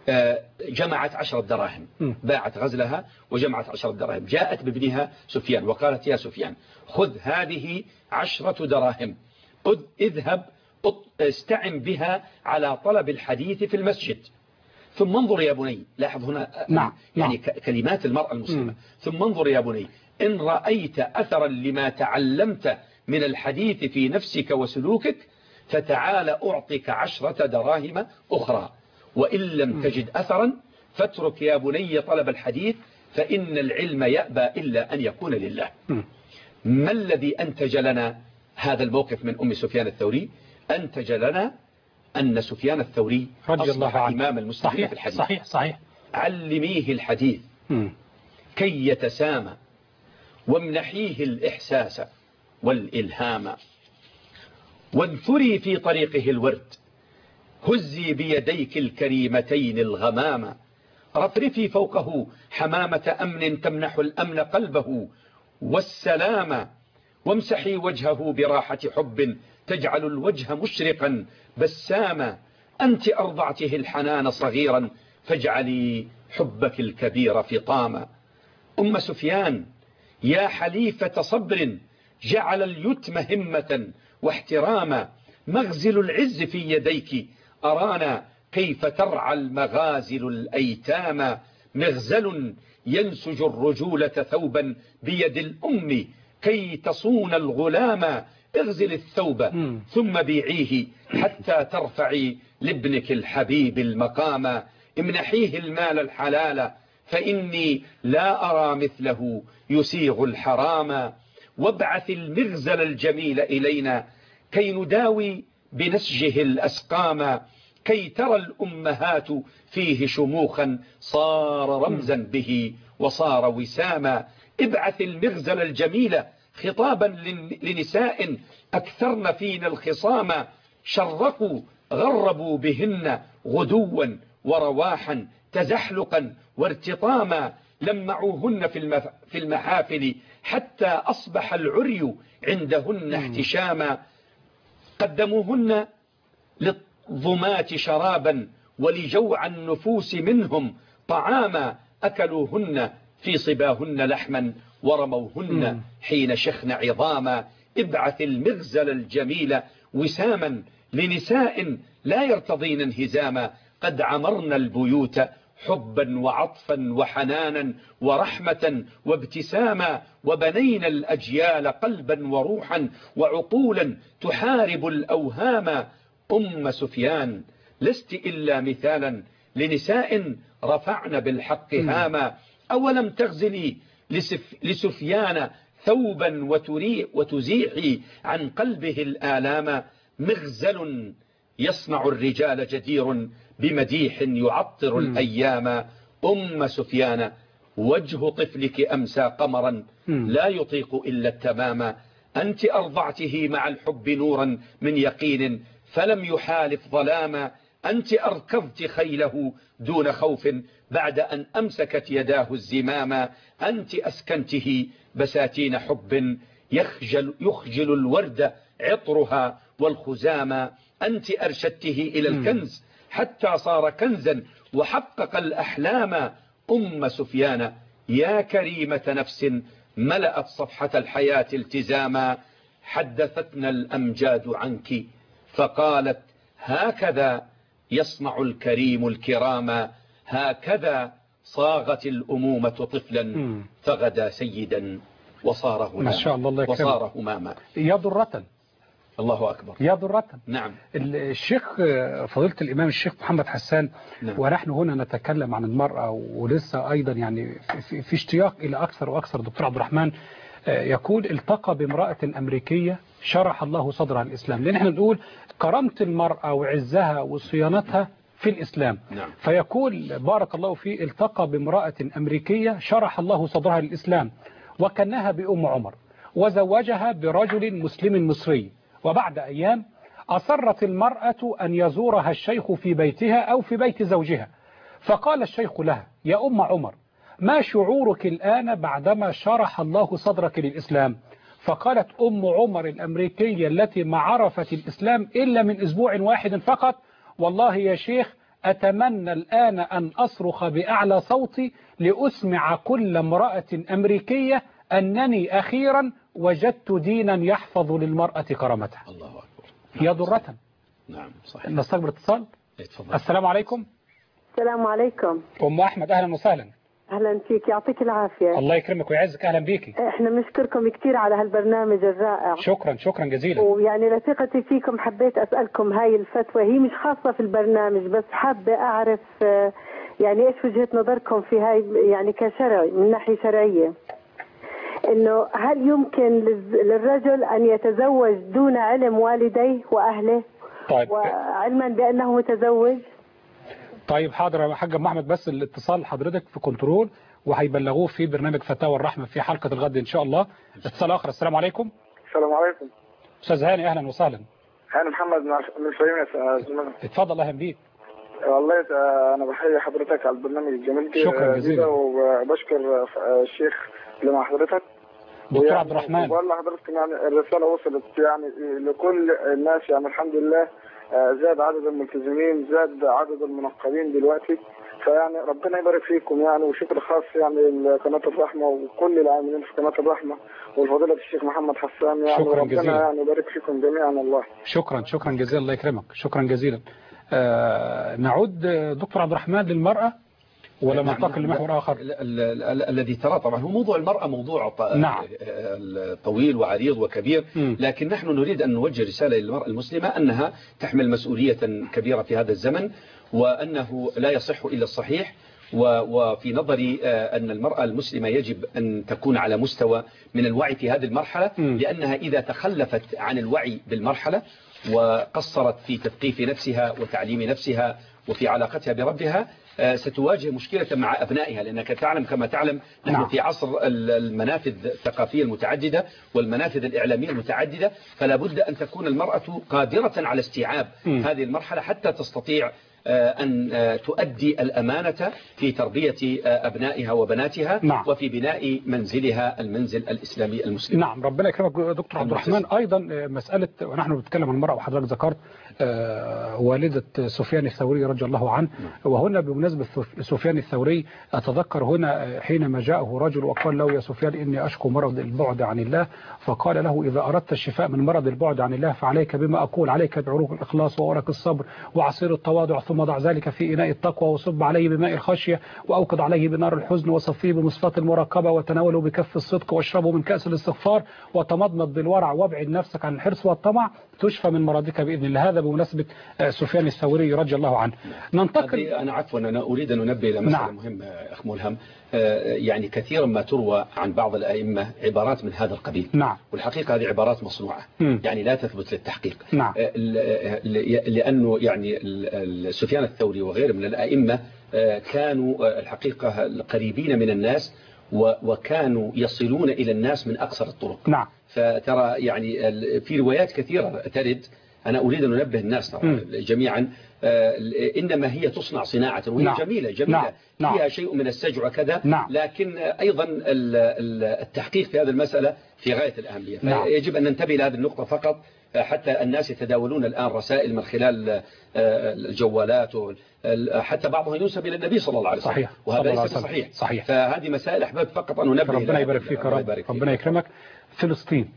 جمعت عشرة دراهم، باعت غزلها وجمعت عشرة دراهم. جاءت بابنها سفيان وقالت يا سفيان خذ هذه عشرة دراهم، اذهب استعن بها على طلب الحديث في المسجد، ثم انظر يا بني. لاحظ هنا نعم. يعني نعم. كلمات المرأة المسلمة. م. ثم انظر يا بني إن رأيت أثرا لما تعلمت من الحديث في نفسك وسلوكك فتعال أعطيك عشرة دراهم أخرى، وإن لم تجد أثرا فاترك يا بني طلب الحديث فإن العلم يأبى إلا أن يكون لله. م. ما الذي أنتج لنا هذا الموقف من أم سفيان الثوري؟ أنتج لنا أن سفيان الثوري رضي الله عنه إمام المسلمين في الحديث. صحيح صحيح. علميه الحديث م. كي يتسامى، وامنحيه الإحساس والإلهام، وانثري في طريقه الورد، هزي بيديك الكريمتين الغمام، رفرفي فوقه حمامة أمن تمنح الأمن قلبه والسلام، وامسحي وجهه براحة حب تجعل الوجه مشرقا بساما، أنت أرضعته الحنان صغيرا فاجعلي حبك الكبير فطاما. أم سفيان يا حليفة صبر جعل اليتم همة واحتراما، مغزل العز في يديك أرانا كيف ترعى المغازل الأيتام، مغزل ينسج الرجولة ثوبا بيد الأم كي تصون الغلام، اغزل الثوب م. ثم بيعيه حتى ترفعي لابنك الحبيب المقام، امنحيه المال الحلال فإني لا أرى مثله يسيغ الحرام، وابعث المغزل الجميل إلينا كي نداوي بنسجه الأسقام، كي ترى الأمهات فيه شموخا صار رمزا به وصار وساما، ابعث المغزل الجميل خطابا لنساء أكثرن فينا الخصام، شرقوا غربوا بهن غدوا ورواحا تزحلقا وارتطاما، لمعوهن في في المحافل حتى أصبح العري عندهن احتشاما، قدموهن للظمات شرابا ولجوع النفوس منهم طعاما، أكلوهن في صباهن لحما ورموهن حين شخن عظاما. ابعث المغزل الجميل وساما لنساء لا يرتضين انهزاما، قد عمرنا البيوت حبا وعطفا وحنانا ورحمة وابتساما، وبنينا الأجيال قلبا وروحا وعقولا تحارب الأوهام. أم سفيان لست إلا مثالا لنساء رفعن بالحق هاما، أولم تغزلي لسفيان ثوبا وتري وتزيحي عن قلبه الآلام. مغزل يصنع الرجال جدير بمديح يعطر الأيام. أم سفيان وجه طفلك أمسى قمرا لا يطيق إلا التمام، أنت أرضعته مع الحب نورا من يقين فلم يحالف ظلاما، أنت أركضت خيله دون خوف بعد أن أمسكت يداه الزماما، أنت أسكنته بساتين حب يخجل, يخجل الورد عطرها والخزاما، أنت أرشدته إلى الكنز حتى صار كنزا وحقق الأحلام. أم سفيان يا كريمة نفس ملأت صفحة الحياة التزاما، حدثتنا الأمجاد عنك فقالت هكذا يصنع الكريم الكرام، هكذا صاغت الأمومة طفلا فغدا سيدا وصار هنا ما شاء الله، الله وصار هماما. يا ضرة، الله أكبر، يا ضرة. نعم. الشيخ فضيلة الإمام الشيخ محمد حسان، نعم. ونحن هنا نتكلم عن المرأة، ولسه أيضا يعني في, في اشتياق إلى أكثر وأكثر. دكتور عبد الرحمن يقول التقى بامرأة أمريكية شرح الله صدرها الإسلام، لأن احنا نقول كرامة المرأة وعزها وصيانتها في الإسلام. نعم. فيقول بارك الله فيه التقى بامرأة أمريكية شرح الله صدرها الإسلام وكنها بأم عمر وزوجها برجل مسلم مصري، وبعد أيام أصرت المرأة أن يزورها الشيخ في بيتها أو في بيت زوجها، فقال الشيخ لها يا أم عمر ما شعورك الآن بعدما شرح الله صدرك للإسلام؟ فقالت أم عمر الأمريكية التي ما عرفت الإسلام إلا من أسبوع واحد فقط والله يا شيخ أتمنى الآن أن أصرخ بأعلى صوتي لأسمع كل امرأة أمريكية أنني أخيرا وجدت دينا يحفظ للمرأة كرامتها. الله أكبر. يا ضرة. نعم صحيح. نستقبل اتصال. اتفضل. السلام عليكم. السلام عليكم. أم أحمد أهلا وسهلا. أهلا فيك، يعطيك العافية. الله يكرمك ويعزك، أهلا بيكي. احنا بنشكركم كثير على هالبرنامج الرائع. شكرا شكرا جزيلا. ويعني لثقتي فيكم حبيت أسألكم هاي الفتوى، هي مش خاصة في البرنامج بس حابة أعرف يعني إيش وجهة نظركم في هاي يعني كشرع من ناحية شرعية، إنه هل يمكن للرجل أن يتزوج دون علم والديه وأهله؟ طيب. وعلما بأنه متزوج؟ طيب حاضر يا حاج محمد، بس الاتصال حضرتك في كنترول وهيبلغوه في برنامج فتاوى الرحمة في حلقة الغد إن شاء الله. اتصال آخر. السلام عليكم. السلام عليكم. أستاذ هاني أهلا وسهلا. هاني محمد من الفيوم يا زلمة. اتفضل أهلا بيك. والله أنا بحيي حضرتك على البرنامج الجميل كده. شكرا جزيلا. وبشكر الشيخ اللي مع حضرتك دكتور عبد الرحمن. وبقول لحضرتك يعني الرسالة وصلت يعني لكل الناس، يعني الحمد لله زاد عدد الملتزمين، زاد عدد المنقبين دلوقتي، فيعني ربنا يبارك فيكم يعني، وشكر خاص يعني لقناة الرحمة وكل العاملين في قناة الرحمة وفضيلة الشيخ محمد حسان يعني. شكرا ربنا جزيلا. يعني يبارك فيكم جميعا والله. شكرا شكرا جزيلا، الله يكرمك، شكرا جزيلا. آه نعود دكتور عبد الرحمن للمرأة ولا نعم ننتقل نعم لمحور آخر؟ الذي ترى طبعا هو موضوع المرأة موضوع نعم. طويل وعريض وكبير، م. لكن نحن نريد أن نوجه رسالة للمرأة المسلمة أنها تحمل مسؤولية كبيرة في هذا الزمن، وأنه لا يصح إلا الصحيح، وفي نظري أن المرأة المسلمة يجب أن تكون على مستوى من الوعي في هذه المرحلة، م. لأنها إذا تخلفت عن الوعي بالمرحلة وقصرت في تثقيف نفسها وتعليم نفسها وفي علاقتها بربها ستواجه مشكلة مع أبنائها، لأنك تعلم كما تعلم نحن نعم. في عصر المنافذ الثقافية المتعددة والمنافذ الإعلامية المتعددة، فلا بد أن تكون المرأة قادرة على استيعاب م. هذه المرحلة حتى تستطيع أن تؤدي الأمانة في تربية أبنائها وبناتها نعم. وفي بناء منزلها المنزل الإسلامي المسلم. نعم ربنا يكرمك دكتور عبد الرحمن. أيضا مسألة ونحن بنتكلم عن المرأة وحضرتك ذكرت والدة سفيان الثوري رضي الله عنه، وهنا بمناسبة سفيان الثوري أتذكر هنا حينما جاءه رجل وقال له يا سفيان إني أشكو مرض البعد عن الله، فقال له إذا أردت الشفاء من مرض البعد عن الله فعليك بما أقول، عليك بعروق الإخلاص وورق الصبر وعصير التواضع، ثم ضع ذلك في إناء التقوى وصب عليه بماء الخشية وأوقد عليه بنار الحزن وصفيه بمصفاة المراقبة وتناوله بكف الصدق واشربه من كأس الاستغفار وتمضمض بالورع وابعد نفسك عن الحرص والطمع تشفى من مرضك بإذن الله. هذا بمناسبة سفيان الثوري رضي الله عنه. ننتقل. أنا عفوا أنا أريد أن أنبه إلى مسألة نعم. مهمة أخ ملهم. يعني كثيرا ما تروى عن بعض الأئمة عبارات من هذا القبيل. نعم. والحقيقة هذه عبارات مصنوعة م. يعني لا تثبت للتحقيق. نعم. لأنه يعني سفيان الثوري وغيره من الأئمة كانوا الحقيقة قريبين من الناس وكانوا يصلون إلى الناس من أقصر الطرق. نعم. فترى يعني في روايات كثيرة ترد، أنا أريد أن أنبه الناس جميعا إنما هي تصنع صناعة وهي نعم. جميلة جميلة نعم. فيها شيء من السجع وكذا نعم. لكن أيضا التحقيق في هذه المسألة في غاية الأهمية. نعم. يجب أن ننتبه لهذه النقطة فقط، حتى الناس يتداولون الآن رسائل من خلال الجوالات، حتى بعضها ينسب إلى النبي صلى الله عليه وسلم. صحيح. وهذا ليس صحيح. صحيح. فهذه مسائل أحباب فقط أن ننبه. ربنا يبارك فيك رب. ربنا, ربنا يكرمك. فلسطين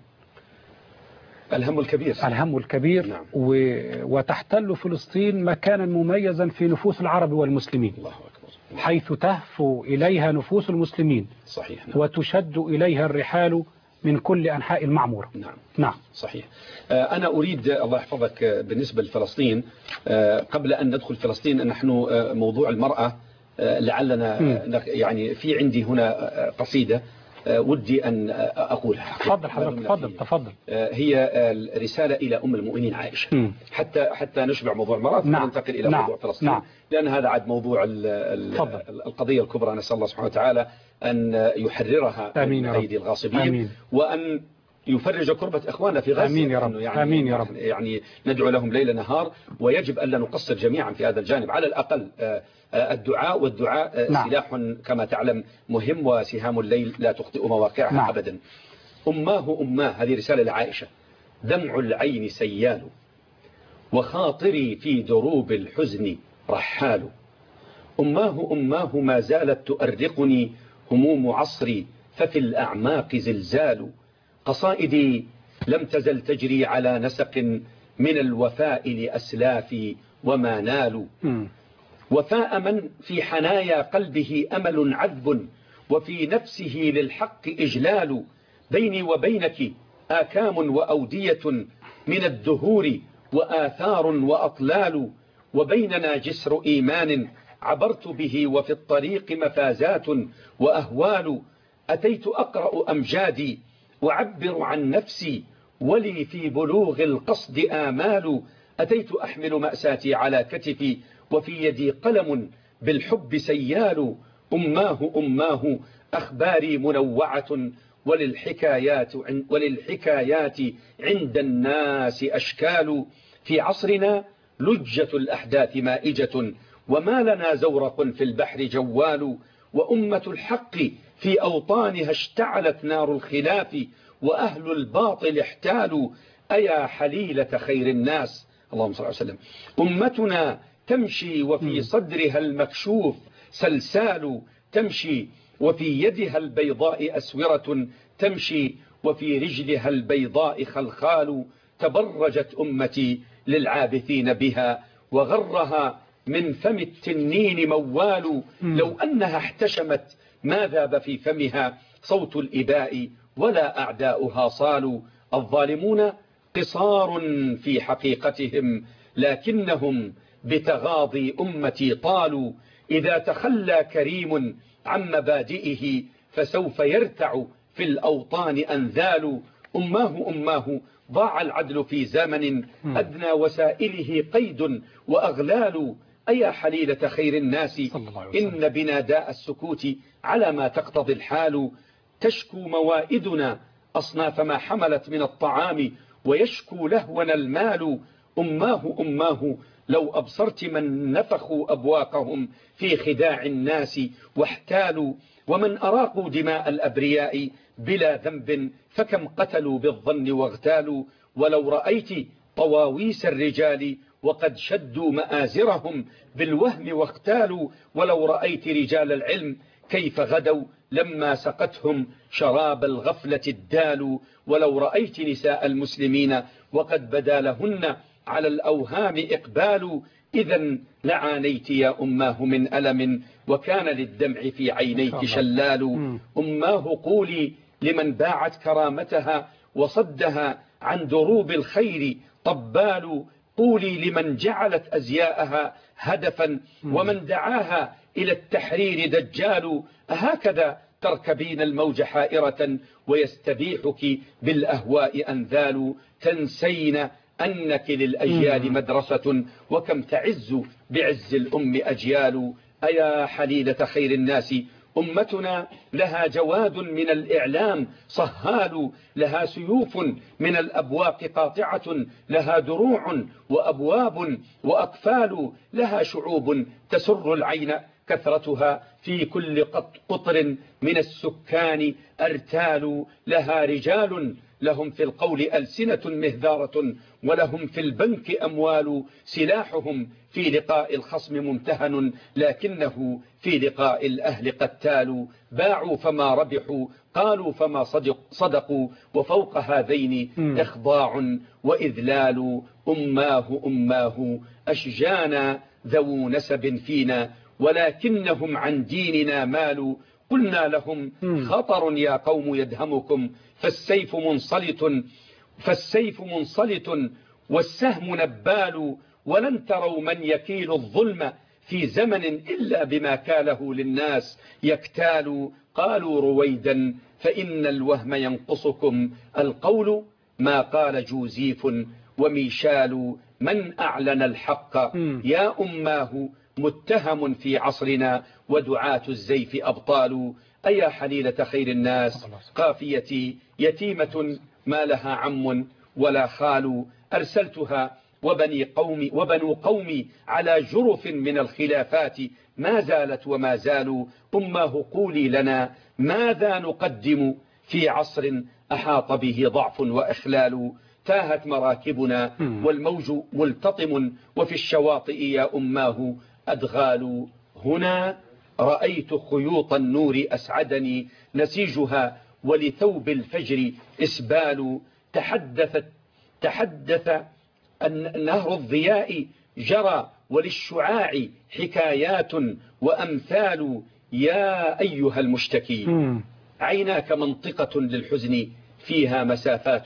الهم الكبير الهم الكبير نعم. و... وتحتل فلسطين مكانا مميزا في نفوس العرب والمسلمين. الله أكبر. حيث تهفو إليها نفوس المسلمين. صحيح. نعم. وتشد إليها الرحال من كل أنحاء المعمورة. نعم. نعم. صحيح. أنا أريد الله يحفظك بالنسبة لفلسطين، قبل أن ندخل فلسطين نحن موضوع المرأة لعلنا م. يعني في عندي هنا قصيدة ودي أن أقولها. تفضل حضرتك. تفضل تفضل. هي رسالة إلى أم المؤمنين عائشة م. حتى حتى نشبع موضوع المرأة ثم نعم. ننتقل إلى نعم. موضوع فلسطين نعم. لأن هذا عاد موضوع القضية الكبرى. نسأل الله سبحانه وتعالى أن يحررها من أيدي الغاصبين. آمين. وأن يفرج كربة إخواننا في غزة. آمين يا رب. يعني آمين يا رب. يعني ندعو لهم ليل نهار، ويجب أن لا نقصر جميعا في هذا الجانب. على الأقل الدعاء، والدعاء نعم. سلاح كما تعلم مهم، وسهام الليل لا تخطئ مواقعها نعم. أبدا. أماه أماه، هذه رسالة لعائشة. دمع العين سيال، وخاطري في دروب الحزن رحال. أماه أماه ما زالت تؤرقني هموم عصري، ففي الأعماق زلزال. قصائدي لم تزل تجري على نسق من الوفاء لأسلافي وما نالوا. وفاء من في حنايا قلبه أمل عذب، وفي نفسه للحق إجلال. بيني وبينك آكام وأودية من الدهور، وآثار وأطلال. وبيننا جسر إيمان عبرت به، وفي الطريق مفازات وأهوال. أتيت أقرأ أمجادي وعبر عن نفسي، ولي في بلوغ القصد آمال. أتيت أحمل مأساتي على كتفي، وفي يدي قلم بالحب سيال. أماه أماه أخباري منوعة، وللحكايات, وللحكايات عند الناس أشكال. في عصرنا لجة الأحداث مائجة، وما لنا زورق في البحر جوال. وأمة الحق في أوطانها اشتعلت نار الخلاف، وأهل الباطل احتالوا. أيا حليلة خير الناس، اللهم صل عليه وسلم. أمتنا تمشي وفي صدرها المكشوف سلسال. تمشي وفي يدها البيضاء أسورة، تمشي وفي رجلها البيضاء خلخال. تبرجت أمتي للعابثين بها، وغرها من فم التنين موال. لو أنها احتشمت ما ذاب في فمها صوت الإباء، ولا أعداؤها صالوا. الظالمون قصار في حقيقتهم، لكنهم بتغاضي أمتي طالوا. إذا تخلى كريم عن مبادئه، فسوف يرتع في الأوطان أنذال. أماه أماه ضاع العدل في زمن، أدنى وسائله قيد وأغلال. أيا حليلة خير الناس، إن بنا داء السكوت على ما تقتضي الحال. تشكو موائدنا أصناف ما حملت من الطعام، ويشكو لهونا المال. أماه أماه لو أبصرت من نفخوا أبواقهم في خداع الناس واحتالوا، ومن أراقوا دماء الأبرياء بلا ذنب، فكم قتلوا بالظن واغتالوا. ولو رأيت طواويس الرجال وقد شدوا مآزرهم بالوهم واختالوا، ولو رأيت رجال العلم كيف غدوا لما سقتهم شراب الغفلة الدال، ولو رأيت نساء المسلمين وقد بدا لهن على الأوهام إقبال، إذا لعانيت يا أماه من ألم، وكان للدمع في عينيك شلال. أماه قولي لمن باعت كرامتها وصدها عن دروب الخير طبال، قولي لمن جعلت أزياءها هدفا ومن دعاها إلى التحرير دجال، أهكذا تركبين الموج حائرة ويستبيحك بالأهواء أنذال، تنسين أنك للأجيال مدرسة وكم تعز بعز الأم أجيال. أيا حليلة خير الناس أمتنا لها جواد من الإعلام صهال، لها سيوف من الأبواق قاطعة، لها دروع وأبواب وأقفال، لها شعوب تسر العين كثرتها في كل قطر من السكان أرتال، لها رجال لهم في القول ألسنة مهذارة، ولهم في البنك أموال، سلاحهم في لقاء الخصم ممتهن، لكنه في لقاء الأهل قتال، باعوا فما ربحوا قالوا فما صدق صدقوا، وفوق هذين إخضاع وإذلال. أماه أماه أشجانا ذو نسب فينا، ولكنهم عن ديننا مالوا، قلنا لهم خطر يا قوم يدهمكم، فالسيف منصلت فالسيف منصلت والسهم نبال، ولن تروا من يكيل الظلم في زمن إلا بما كاله للناس يكتال. قالوا رويدا فإن الوهم ينقصكم، القول ما قال جوزيف وميشال، من أعلن الحق يا أماه متهم في عصرنا، ودعاة الزيف أبطال. أيا حليلة خير الناس قافيتي يتيمة ما لها عم ولا خال، أرسلتها وبني قومي وبنو قومي على جرف من الخلافات، ما زالت وما زالوا. أماه قولي لنا ماذا نقدم في عصر أحاط به ضعف وإخلال، تاهت مراكبنا والموج ملتطم، وفي الشواطئ يا أماه أدغال. هنا رأيت خيوط النور أسعدني نسيجها، ولثوب الفجر إسبال، تحدثت تحدث أن نهر الضياء جرى، وللشعاع حكايات وأمثال. يا أيها المشتكي عيناك منطقة للحزن فيها مسافات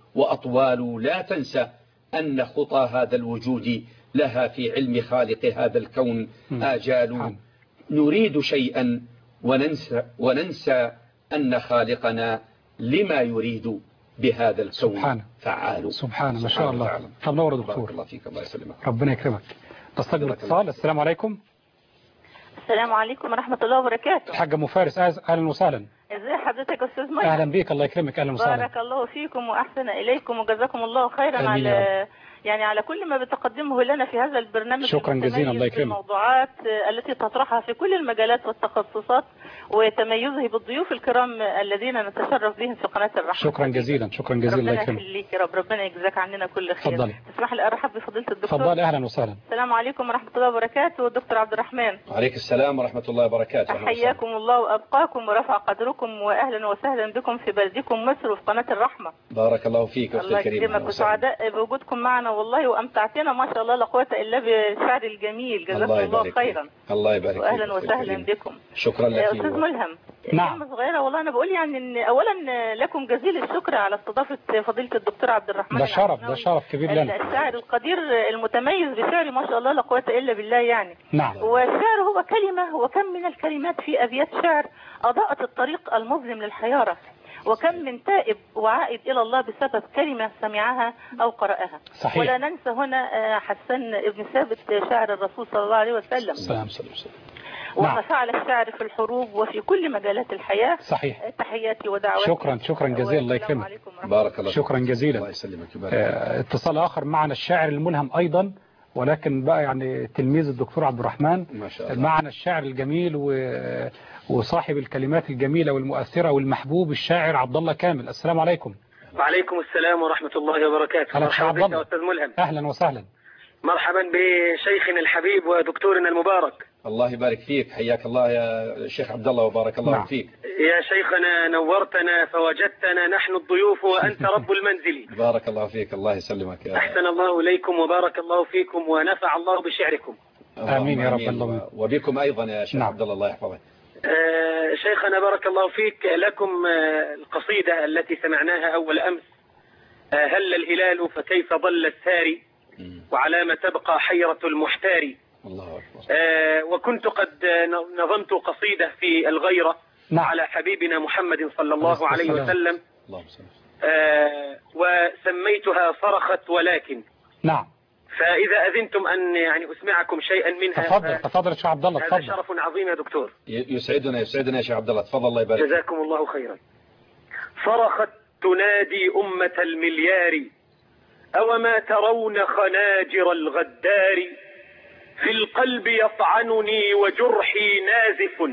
وأطوال، لا تنسى أن خطى هذا الوجود لها في علم خالق هذا الكون آجال. نريد شيئا وننسى, وننسى أن خالقنا لما يريد بهذا الكون سبحانه فعال. سبحانه ما شاء الله. طب نور دكتور، الله فيك، الله يسلمك، ربنا يكرمك. نستقبل اتصال. السلام عليكم. السلام عليكم ورحمة الله وبركاته. الحاجة ام فارس، اهلا وسهلا. ازي حضرتك يا استاذ مجد؟ اهلا بيك، الله يكرمك، اهلا وسهلا. بارك الله فيكم واحسن اليكم وجزاكم الله خيرا على يعني على كل ما بتقدمه لنا في هذا البرنامج. شكرا جزيلا، الله يكرمك. الموضوعات التي تطرحها في كل المجالات والتخصصات، وتميزه بالضيوف الكرام الذين نتشرف بهم في قناة الرحمة. شكرا جزيلا، شكرا جزيلا، الله يكرمك. ربنا يخليك يا رب، ربنا يجزاك عننا كل خير. تفضلي. تسمح لي ارحب بفضيلة الدكتور؟ تفضلي، اهلا وسهلا. السلام عليكم ورحمة الله وبركاته. الدكتور عبد الرحمن. وعليك السلام ورحمة الله وبركاته. حياكم الله وابقاكم ورفع قدركم، واهلا وسهلا بكم في بلدكم مصر وفي قناة الرحمة. بارك الله فيك اختي الكريمة. الله يكرمك، وسعداء بوجودكم معنا والله، وامتعتنا ما شاء الله لا قوة الا بالشعر الجميل. جزاكم الله خيرا. الله يبارك فيك. واهلا وسهلا بكم. شكرا لك. استاذ ملهم، نعم. كلمة صغيرة والله، انا بقول يعني ان اولا لكم جزيل الشكر على استضافة فضيلة الدكتور عبد الرحمن. ده شرف، ده شرف كبير لنا. الشاعر القدير المتميز بشعر ما شاء الله لا قوة الا بالله يعني. نعم. والشعر هو كلمة، وكم من الكلمات في ابيات شعر اضاءت الطريق المظلم للحيارة، وكم من تائب وعائد إلى الله بسبب كلمة سمعها أو قرأها. صحيح. ولا ننسى هنا حسن ابن ثابت شاعر الرسول صلى الله عليه وسلم. سلام سلام سلام. وما فعل الشعر في الحروب وفي كل مجالات الحياة. صحيح. تحياتي ودعواتي. شكرا شكرا جزيلا، الله يكرمك. بارك الله. شكرا جزيلا. الله يسلمك. اه اتصال آخر معنا الشاعر الملهم أيضا ولكن بقى يعني تلميذ الدكتور عبد الرحمن ما شاء الله. معنا الشاعر الجميل و- وصاحب الكلمات الجميلة والمؤثرة والمحبوب الشاعر عبد الله كامل. السلام عليكم. وعليكم السلام ورحمة الله وبركاته. أهلا شيخ عبد مرحبا بك الله. يا أستاذ ملهم. أهلا وسهلا. مرحبا بشيخنا الحبيب ودكتورنا المبارك. الله يبارك فيك، حياك الله يا شيخ عبد الله وبارك الله نعم. فيك. يا شيخنا نورتنا فوجدتنا نحن الضيوف وأنت رب المنزل. بارك الله فيك، الله يسلمك يا أحسن الله إليكم وبارك الله فيكم ونفع الله بشعركم. آمين يا رب. آمين. اللهم. وبكم أيضا يا شيخ نعم. عبد الله، الله يحفظك. آه شيخنا بارك الله فيك، لكم آه القصيدة التي سمعناها أول أمس، آه هل الهلال فكيف ضل الساري وعلى ما تبقى حيرة المحتار. الله أكبر. آه وكنت قد نظمت قصيدة في الغيرة نعم. على حبيبنا محمد صلى الله عليه وسلم، اللهم صل. آه وسميتها صرخت ولكن. نعم. فإذا أذنتم أن يعني أسمعكم شيئا منها. تفضل تفضل يا شيخ عبد الله. هذا تفضل. شرف عظيم يا دكتور. يسعدنا يسعدنا يا شيخ عبد الله، تفضل الله يبارك. جزاكم الله خيرا. صرخت تنادي أمة المليار، أوما ترون خناجر الغدار، في القلب يطعنني وجرحي نازف،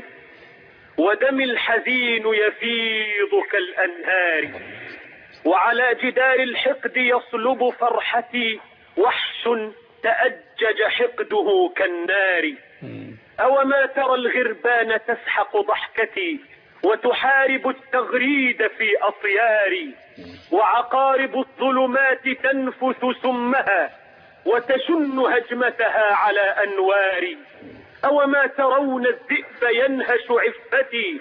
ودم الحزين يفيض كالأنهار، وعلى جدار الحقد يصلب فرحتي وحش تأجج حقده كالنار. أوما ترى الغربان تسحق ضحكتي وتحارب التغريد في أطياري، وعقارب الظلمات تنفث سمها وتشن هجمتها على أنواري. أوما ترون الذئب ينهش عفتي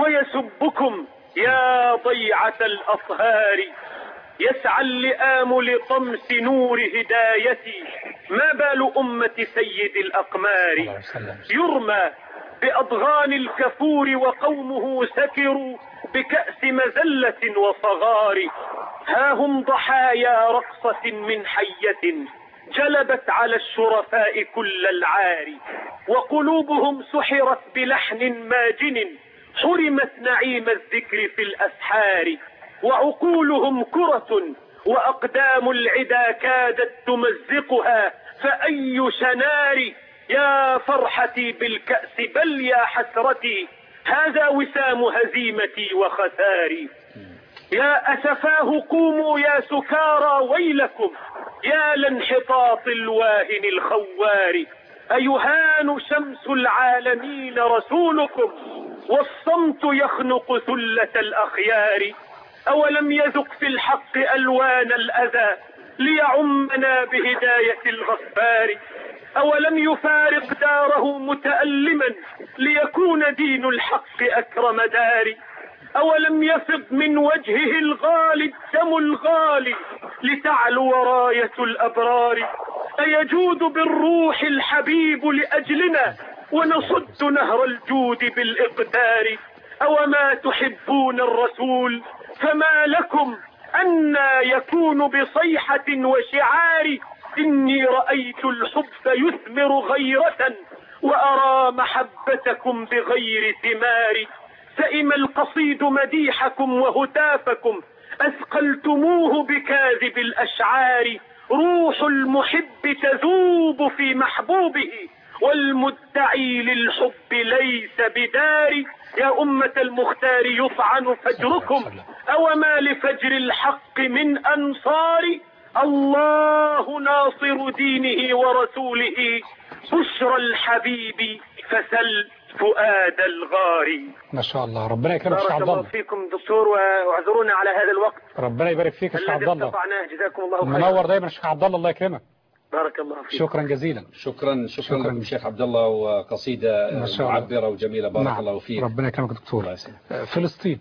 ويسبكم يا ضيعة الأطهار، يسعى اللئام لطمس نور هدايتي، ما بال أمة سيد الأقمار، يرمى بأضغان الكفور وقومه سكروا بكأس مذلة وصغار، ها هم ضحايا رقصة من حية جلبت على الشرفاء كل العار، وقلوبهم سحرت بلحن ماجن حرمت نعيم الذكر في الأسحار، وعقولهم كرة وأقدام العدا كادت تمزقها، فأي شنار، يا فرحتي بالكأس بل يا حسرتي، هذا وسام هزيمتي وخساري. يا أسفاه قوموا يا سكارى ويلكم، يا لانحطاط الواهن الخوار، أيهان شمس العالمين رسولكم والصمت يخنق ثلة الأخيار، أولم يذق في الحق ألوان الأذى ليعمنا بهداية الغفار، أولم يفارق داره متألما ليكون دين الحق أكرم دار، أولم يفض من وجهه الغالي الدم الغالي لتعلو راية الأبرار، أيجود بالروح الحبيب لأجلنا ونصد نهر الجود بالإقدار، أوما تحبون الرسول فما لكم أنا يكون بصيحة وشعار، إني رأيت الحب يثمر غيرة وأرى محبتكم بغير ثمار، سئم القصيد مديحكم وهتافكم أثقلتموه بكاذب الأشعار، روح المحب تذوب في محبوبه والمدعي للحب ليس بدار، يا أمة المختار يطعن فجركم أوما لفجر الحق من أنصار، الله ناصر دينه ورسوله بشرى الحبيب فسل فؤاد الغار. ما شاء الله. ربنا يكرمك يا شيخ بارك عبد الله الله. فيكم دكتور، واعذرونا على هذا الوقت ربنا يبارك فيك يا شيخ عبد الذي الله. استطعناه. جزاكم الله خيرا. منور دايما يا شيخ عبد الله، الله يكرمك. بارك الله فيك. شكرا جزيلا. شكرا شكرا, شكراً. لكم شيخ عبد الله، وقصيدة ما شاء الله. معبرة وجميلة، بارك نعم. الله فيك. ربنا يكرمك الله دكتور. يسلمك. فلسطين.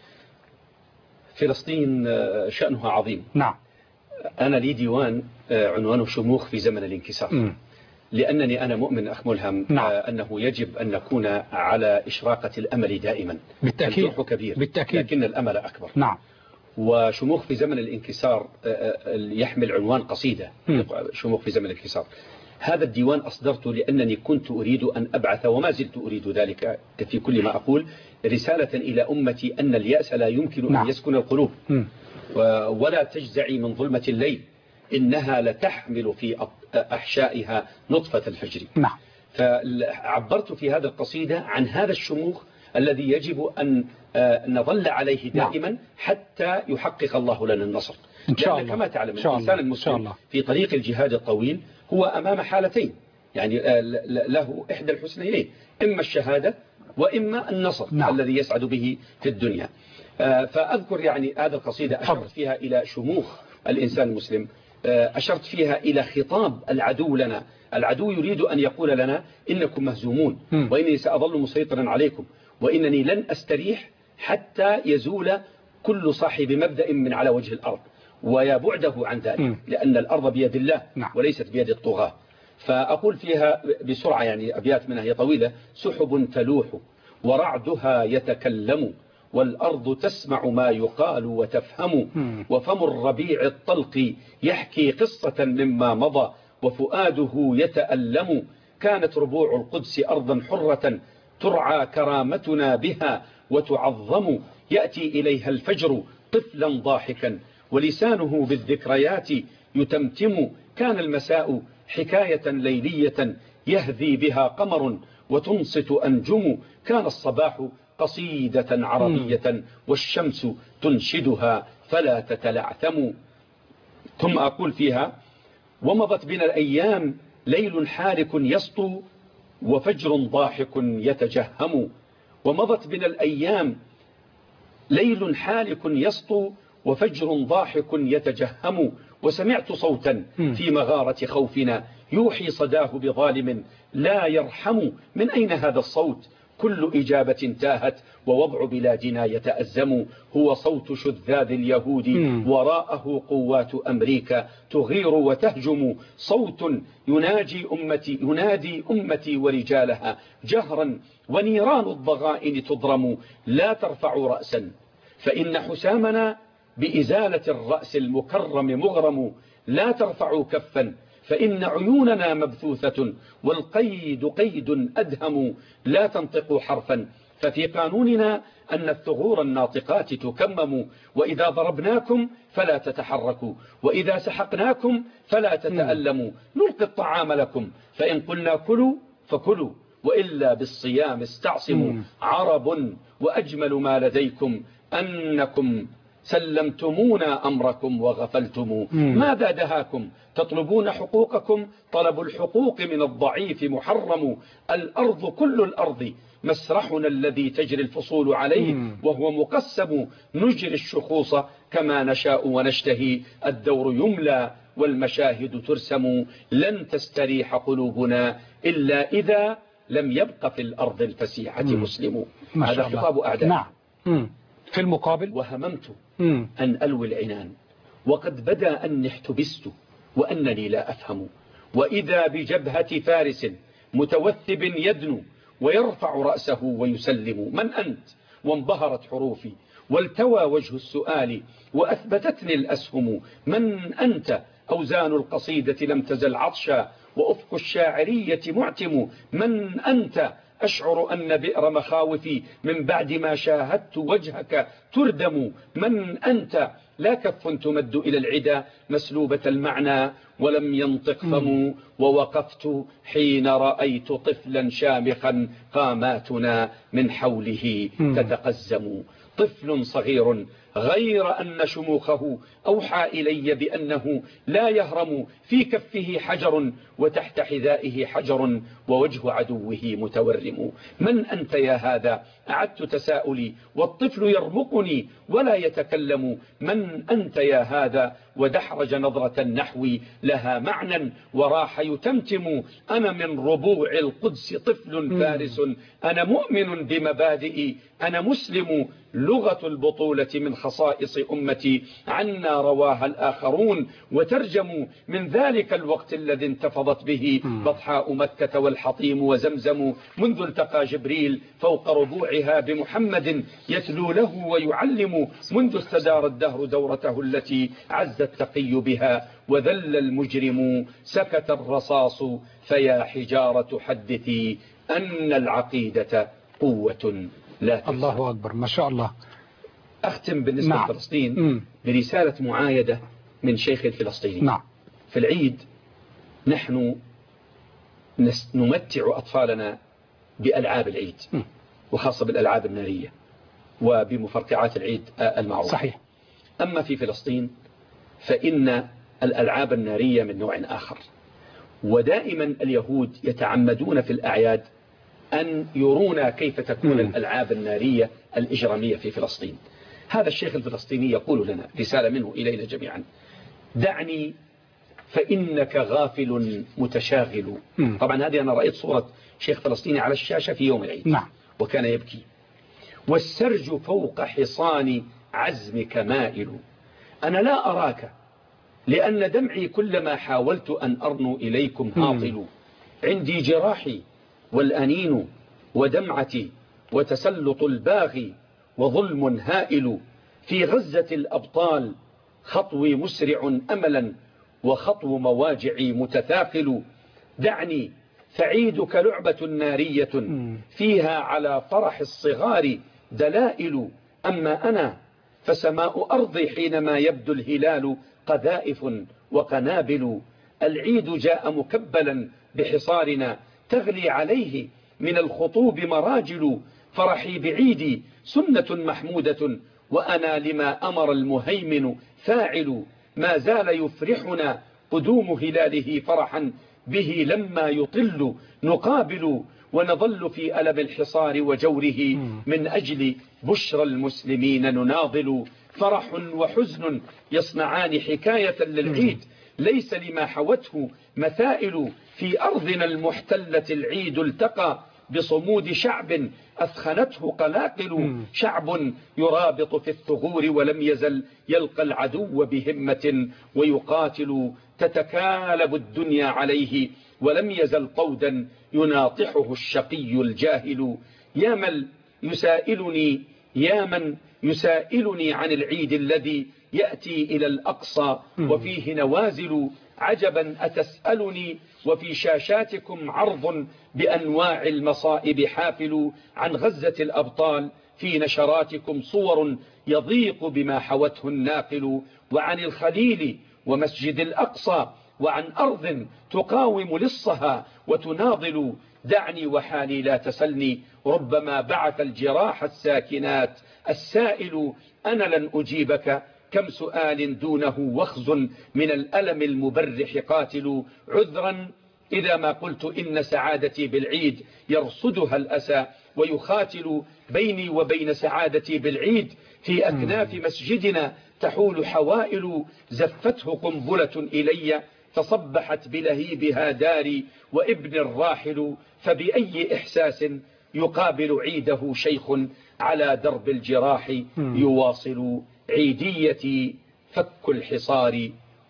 فلسطين شأنها عظيم. نعم. أنا لي ديوان عنوانه شموخ في زمن الانكسار. م. لأنني أنا مؤمن أخ ملهم نعم. أنه يجب أن نكون على إشراقة الأمل دائما. بالتأكيد. الجرح كبير بالتأكيد. لكن الأمل أكبر. نعم. وشموخ في زمن الانكسار يحمل عنوان قصيدة م. شموخ في زمن الانكسار. هذا الديوان أصدرته لأنني كنت أريد أن أبعث، وما زلت أريد ذلك في كل ما أقول، رسالة إلى أمتي أن اليأس لا يمكن نعم. أن يسكن القلوب، م. ولا تجزعي من ظلمة الليل، إنها لتحمل في أحشائها نطفة الفجر. نعم. فعبرت في هذا القصيدة عن هذا الشموخ الذي يجب أن نظل عليه دائما نعم. حتى يحقق الله لنا النصر. إن شاء الله. كما تعلم الإنسان المسلم في طريق الجهاد الطويل هو أمام حالتين، يعني له إحدى الحسنيين، إما الشهادة وإما النصر نعم. الذي يسعد به في الدنيا. فأذكر يعني هذا القصيدة أشرت فيها إلى شموخ الإنسان المسلم، أشرت فيها إلى خطاب العدو لنا. العدو يريد أن يقول لنا إنكم مهزومون م. وإني سأظل مسيطرا عليكم وإنني لن أستريح حتى يزول كل صاحب مبدأ من على وجه الأرض ويبعده عن ذلك م. لأن الأرض بيد الله نعم. وليست بيد الطغاة. فأقول فيها بسرعة، يعني أبيات منها هي طويلة: سحب تلوح ورعدها يتكلم والأرض تسمع ما يقال وتفهم وفم الربيع الطلق يحكي قصة مما مضى وفؤاده يتألم. كانت ربوع القدس أرضا حرة ترعى كرامتنا بها وتعظم. يأتي إليها الفجر طفلا ضاحكا ولسانه بالذكريات يتمتم. كان المساء حكاية ليلية يهذي بها قمر وتنصت أنجم. كان الصباح قصيدة عربية والشمس تنشدها فلا تتلعثم. ثم أقول فيها: ومضت بنا الأيام ليل حالك يسطو وفجر ضاحك يتجهم. ومضت بنا الأيام ليل حالك يسطو وفجر ضاحك يتجهم. وسمعت صوتا في مغارة خوفنا يوحي صداه بظالم لا يرحم. من أين هذا الصوت؟ كل إجابة تاهت ووضع بلادنا يتأزم. هو صوت شذاذ اليهود وراءه قوات أمريكا تغير وتهجم. صوت يناجي أمتي ينادي أمتي ورجالها جهرا ونيران الضغائن تضرم. لا ترفعوا رأسا فإن حسامنا بإزالة الرأس المكرم مغرم. لا ترفعوا كفا فإن عيوننا مبثوثة والقيد قيد أدهم. لا تنطقوا حرفا ففي قانوننا أن الثغور الناطقات تكمم. وإذا ضربناكم فلا تتحركوا وإذا سحقناكم فلا تتألموا. نلقي الطعام لكم فإن قلنا كلوا فكلوا وإلا بالصيام استعصموا. عرب وأجمل ما لديكم أنكم سلمتمونا أمركم وغفلتم. ماذا دهاكم؟ تطلبون حقوقكم. طلب الحقوق من الضعيف محرم. الأرض كل الأرض مسرحنا الذي تجري الفصول عليه وهو مقسم. نجري الشخوص كما نشاء ونشتهي. الدور يملى والمشاهد ترسم. لن تستريح قلوبنا إلا إذا لم يبق في الأرض الفسيحة مسلم. هذا خطاب أعداء. نعم. مم. في المقابل: وهممت مم. أن ألوي العنان وقد بدا أني احتبست وأنني لا أفهم. وإذا بجبهة فارس متوثب يدنو ويرفع رأسه ويسلم. من أنت؟ وانبهرت حروفي والتوى وجه السؤال وأثبتتني الأسهم. من أنت؟ أوزان القصيدة لم تزل عطشا وأفق الشاعرية معتم. من أنت؟ أشعر أن بئر مخاوفي من بعد ما شاهدت وجهك تردم. من أنت؟ لا كف تمد إلى العدا مسلوبة المعنى ولم ينطق فم. ووقفت حين رأيت طفلا شامخا قاماتنا من حوله تتقزم. طفل صغير غير أن شموخه أوحى إلي بأنه لا يهرم. في كفه حجر وتحت حذائه حجر ووجه عدوه متورم. من أنت يا هذا؟ أعدت تساؤلي والطفل يرمقني ولا يتكلم. من أنت يا هذا؟ ودحرج نظرة النحو لها معنى وراح يتمتم. أنا من ربوع القدس طفل فارس. أنا مؤمن بمبادئي. أنا مسلم. لغة البطولة من خصائص أمتي عنا رواها الآخرون وترجموا من ذلك الوقت الذي انتفضت به بطحاء مكة والحطيم وزمزم. منذ التقى جبريل فوق ربوعها بمحمد يتلو له ويعلم. منذ استدار الدهر دورته التي عز التقي بها وذل المجرم. سكت الرصاص فيا حجارة حدثي أن العقيدة قوة لا تفسد. الله أكبر، ما شاء الله. أختم بالنسبة نعم. لفلسطين برسالة معايدة من شيخ الفلسطيني. نعم. في العيد نحن نمتع أطفالنا بألعاب العيد، وخاصة بالألعاب النارية وبمفرقعات العيد المعروفة. صحيح. أما في فلسطين فإن الألعاب النارية من نوع آخر، ودائما اليهود يتعمدون في الأعياد أن يرونا كيف تكون الألعاب النارية الإجرامية في فلسطين. هذا الشيخ الفلسطيني يقول لنا رسالة منه إلينا جميعا: دعني فإنك غافل متشاغل. طبعا هذه أنا رأيت صورة شيخ فلسطيني على الشاشة في يوم العيد، نعم. وكان يبكي: والسرج فوق حصان عزمك مائل، أنا لا أراك لأن دمعي كلما حاولت أن أرنو إليكم هاطل، عندي جراحي والأنين ودمعتي وتسلط الباغي وظلم هائل، في غزة الأبطال خطوي مسرع أملا وخطو مواجعي متثاقل، دعني فعيدك لعبة نارية فيها على فرح الصغار دلائل، أما أنا فسماء أرضي حينما يبدو الهلال قذائف وقنابل، العيد جاء مكبلا بحصارنا تغلي عليه من الخطوب مراجل، فرحي بعيدي سنة محمودة وأنا لما أمر المهيمن فاعل، ما زال يفرحنا قدوم هلاله فرحا به لما يطل نقابل، ونظل في ألم الحصار وجوره من أجل بشرى المسلمين نناضل، فرح وحزن يصنعان حكاية للعيد ليس لما حوته مثائل، في أرضنا المحتلة العيد التقى بصمود شعب أثخنته قلاقل، شعب يرابط في الثغور ولم يزل يلقى العدو بهمة ويقاتل، تتكالب الدنيا عليه ولم يزل قودا يناطحه الشقي الجاهل، يا من يسائلني يا من يسائلني عن العيد الذي يأتي إلى الأقصى وفيه نوازل، عجبا أتسألني وفي شاشاتكم عرض بأنواع المصائب حافل، عن غزة الأبطال في نشراتكم صور يضيق بما حوته الناقل، وعن الخليل ومسجد الأقصى وعن أرض تقاوم لصها وتناضل، دعني وحالي لا تسلني ربما بعث الجراح الساكنات السائل، أنا لن أجيبك كم سؤال دونه وخز من الألم المبرح قاتل، عذرا إذا ما قلت إن سعادتي بالعيد يرصدها الأسى ويخاتل، بيني وبين سعادتي بالعيد في أكناف مسجدنا تحول حوائل، زفته قنبلة إلي فصبحت بلهيبها داري وابن الراحل، فبأي إحساس يقابل عيده شيخ على درب الجراح يواصل، عيديتي فك الحصار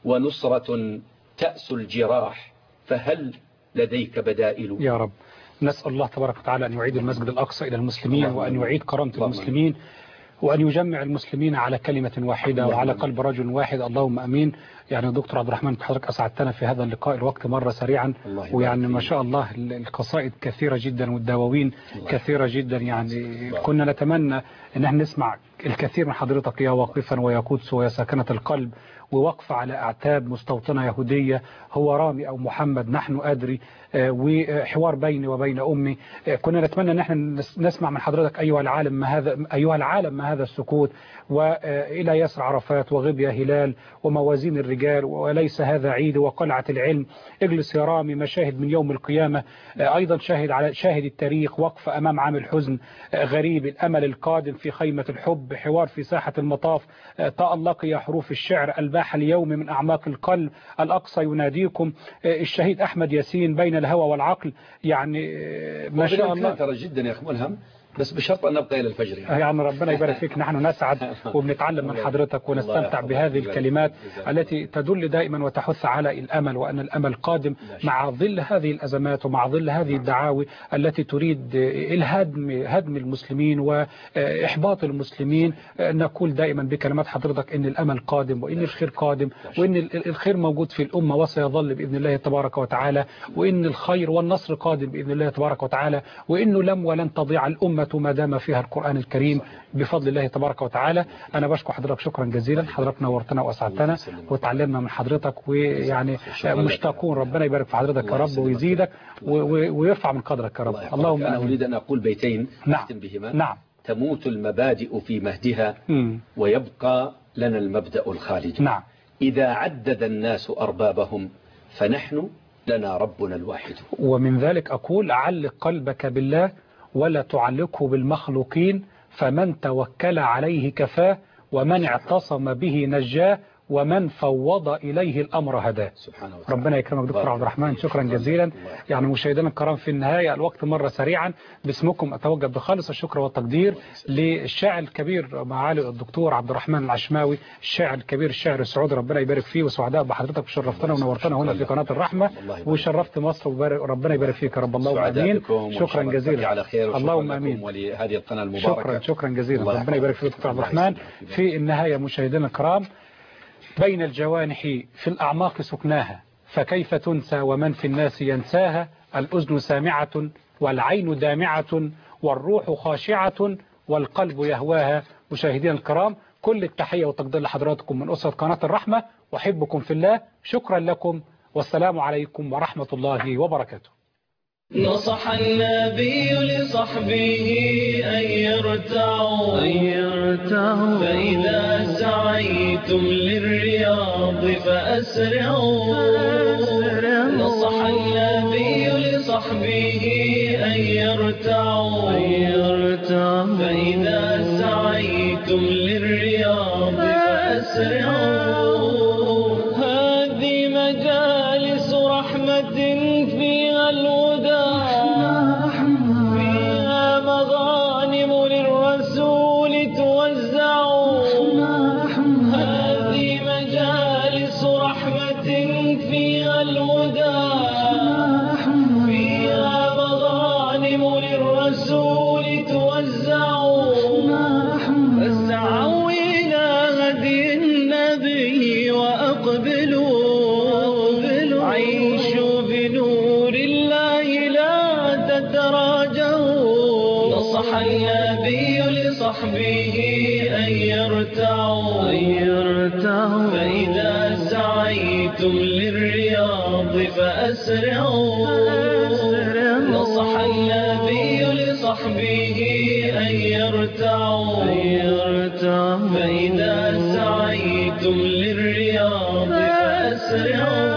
ونصرة تأس الجراح، فهل لديك بدائل؟ يا رب. نسأل الله تبارك وتعالى أن يعيد المسجد الأقصى إلى المسلمين، وأن يعيد كرامة المسلمين، وأن يجمع المسلمين على كلمة واحدة وعلى قلب رجل واحد، اللهم أمين. يعني دكتور عبد الرحمن حضرتك أسعدتنا في هذا اللقاء، الوقت مر سريعا، ويعني ما شاء الله القصائد كثيرة جدا والدواوين كثيرة جدا، يعني كنا نتمنى أن احنا نسمع الكثير من حضرتك يا واقفا ويا قدس ويا ساكنة القلب، ووقف على أعتاب مستوطنة يهودية، هو رامي أو محمد نحن أدري، وحوار بيني وبين أمي. كنا نتمنى أن احنا نسمع من حضرتك أيها العالم ما هذا أيها العالم ما هذا السكوت، وإلى ياسر عرفات وغب يا هلال وموازين الرجال وليس هذا عيد وقلعة العلم، اجلس يا رامي مشاهد من يوم القيامة، أيضا شاهد على شاهد التاريخ، وقف أمام عام حزن غريب، الأمل القادم في خيمة الحب، حوار في ساحة المطاف، تألق يا حروف الشعر الباح اليوم من أعماق القلب، الأقصى يناديكم، الشهيد أحمد ياسين بين الهوى والعقل، يعني ما شاء الله. ترى جدا يا أخي ملهم، بس بشرط أن نبقى إلى الفجر يعني. يعني ربنا يبارك فيك، نحن نسعد وبنتعلم من حضرتك ونستمتع بهذه الكلمات التي تدل دائما وتحث على الأمل، وأن الأمل قادم مع ظل هذه الأزمات ومع ظل هذه الدعاوي التي تريد الهدم هدم المسلمين وإحباط المسلمين. نقول دائما بكلمات حضرتك إن الأمل قادم، وإن الخير قادم، وإن الخير موجود في الأمة وسيظل بإذن الله تبارك وتعالى، وإن الخير والنصر قادم بإذن الله تبارك وتعالى، وإنه لم ولن تضيع الأمة الأمة ما دام فيها القرآن الكريم بفضل الله تبارك وتعالى. أنا بشكر حضرتك شكرا جزيلا، حضرتك نورتنا وأسعدتنا وتعلمنا من حضرتك، ويعني مشتاقون. ربنا يبارك في حضرتك يا رب ويزيدك ويرفع من قدرك يا رب. اللهم أنا أريد أن أقول بيتين نعم. أختم بهما. نعم. تموت المبادئ في مهدها م. ويبقى لنا المبدأ الخالد. نعم. إذا عدد الناس أربابهم فنحن لنا ربنا الواحد. ومن ذلك أقول علق قلبك بالله ولا تعلقه بالمخلوقين، فمن توكل عليه كفاه، ومن اعتصم به نجاه، ومن فوض إليه الأمر هداه. سبحانه وتعالى. ربنا يكرمك دكتور عبد الرحمن، شكرا جزيلا. يعني مشاهدينا الكرام في النهاية الوقت مر سريعا، باسمكم أتوجه بخالص الشكر والتقدير للشاعر الكبير معالي الدكتور عبد الرحمن العشماوي، الشاعر الكبير الشاعر السعودي، ربنا يبارك فيه، وسعداء بحضرتك وشرفتنا ونورتنا هنا في قناة الرحمة وشرفت مصر، وربنا يبارك فيك يا رب. اللهم امين. شكرا جزيلا. على خير. اللهم امين. ولهذه القناة المباركة. شكرا شكرا جزيلا. ربنا يبارك فيك دكتور عبد الرحمن. في النهاية مشاهدينا الكرام، بين الجوانح في الأعماق سكناها، فكيف تنسى ومن في الناس ينساها، الأذن سامعة والعين دامعة والروح خاشعة والقلب يهواها. مشاهدينا الكرام، كل التحية والتقدير لحضراتكم من أسرة قناة الرحمة، وأحبكم في الله، شكرا لكم، والسلام عليكم ورحمة الله وبركاته. نصح النبي لصحبه أن يرتعوا فإذا سعيتم للرياض فأسرعوا. نصح النبي لصحبه أن يرتعوا فإذا سعيتم للرياض فأسرعوا. هذه مجالس رحمة فيها الوداع، فيها مغانم للرسول توزعوا. هذه مجالس رحمة فيها الوداع، فيها مغانم للرسول توزعوا. فاسعوا إلى هدي النبي وأقبلوا، عيشوا بنور الله لا تتراجعوا. نصح النبي لصحبه أن يرتعوا فإذا سعيتم للرياض فأسرعوا. نصح النبي لصحبه أن يرتعوا فإذا سعيتم للرياض فأسرعوا.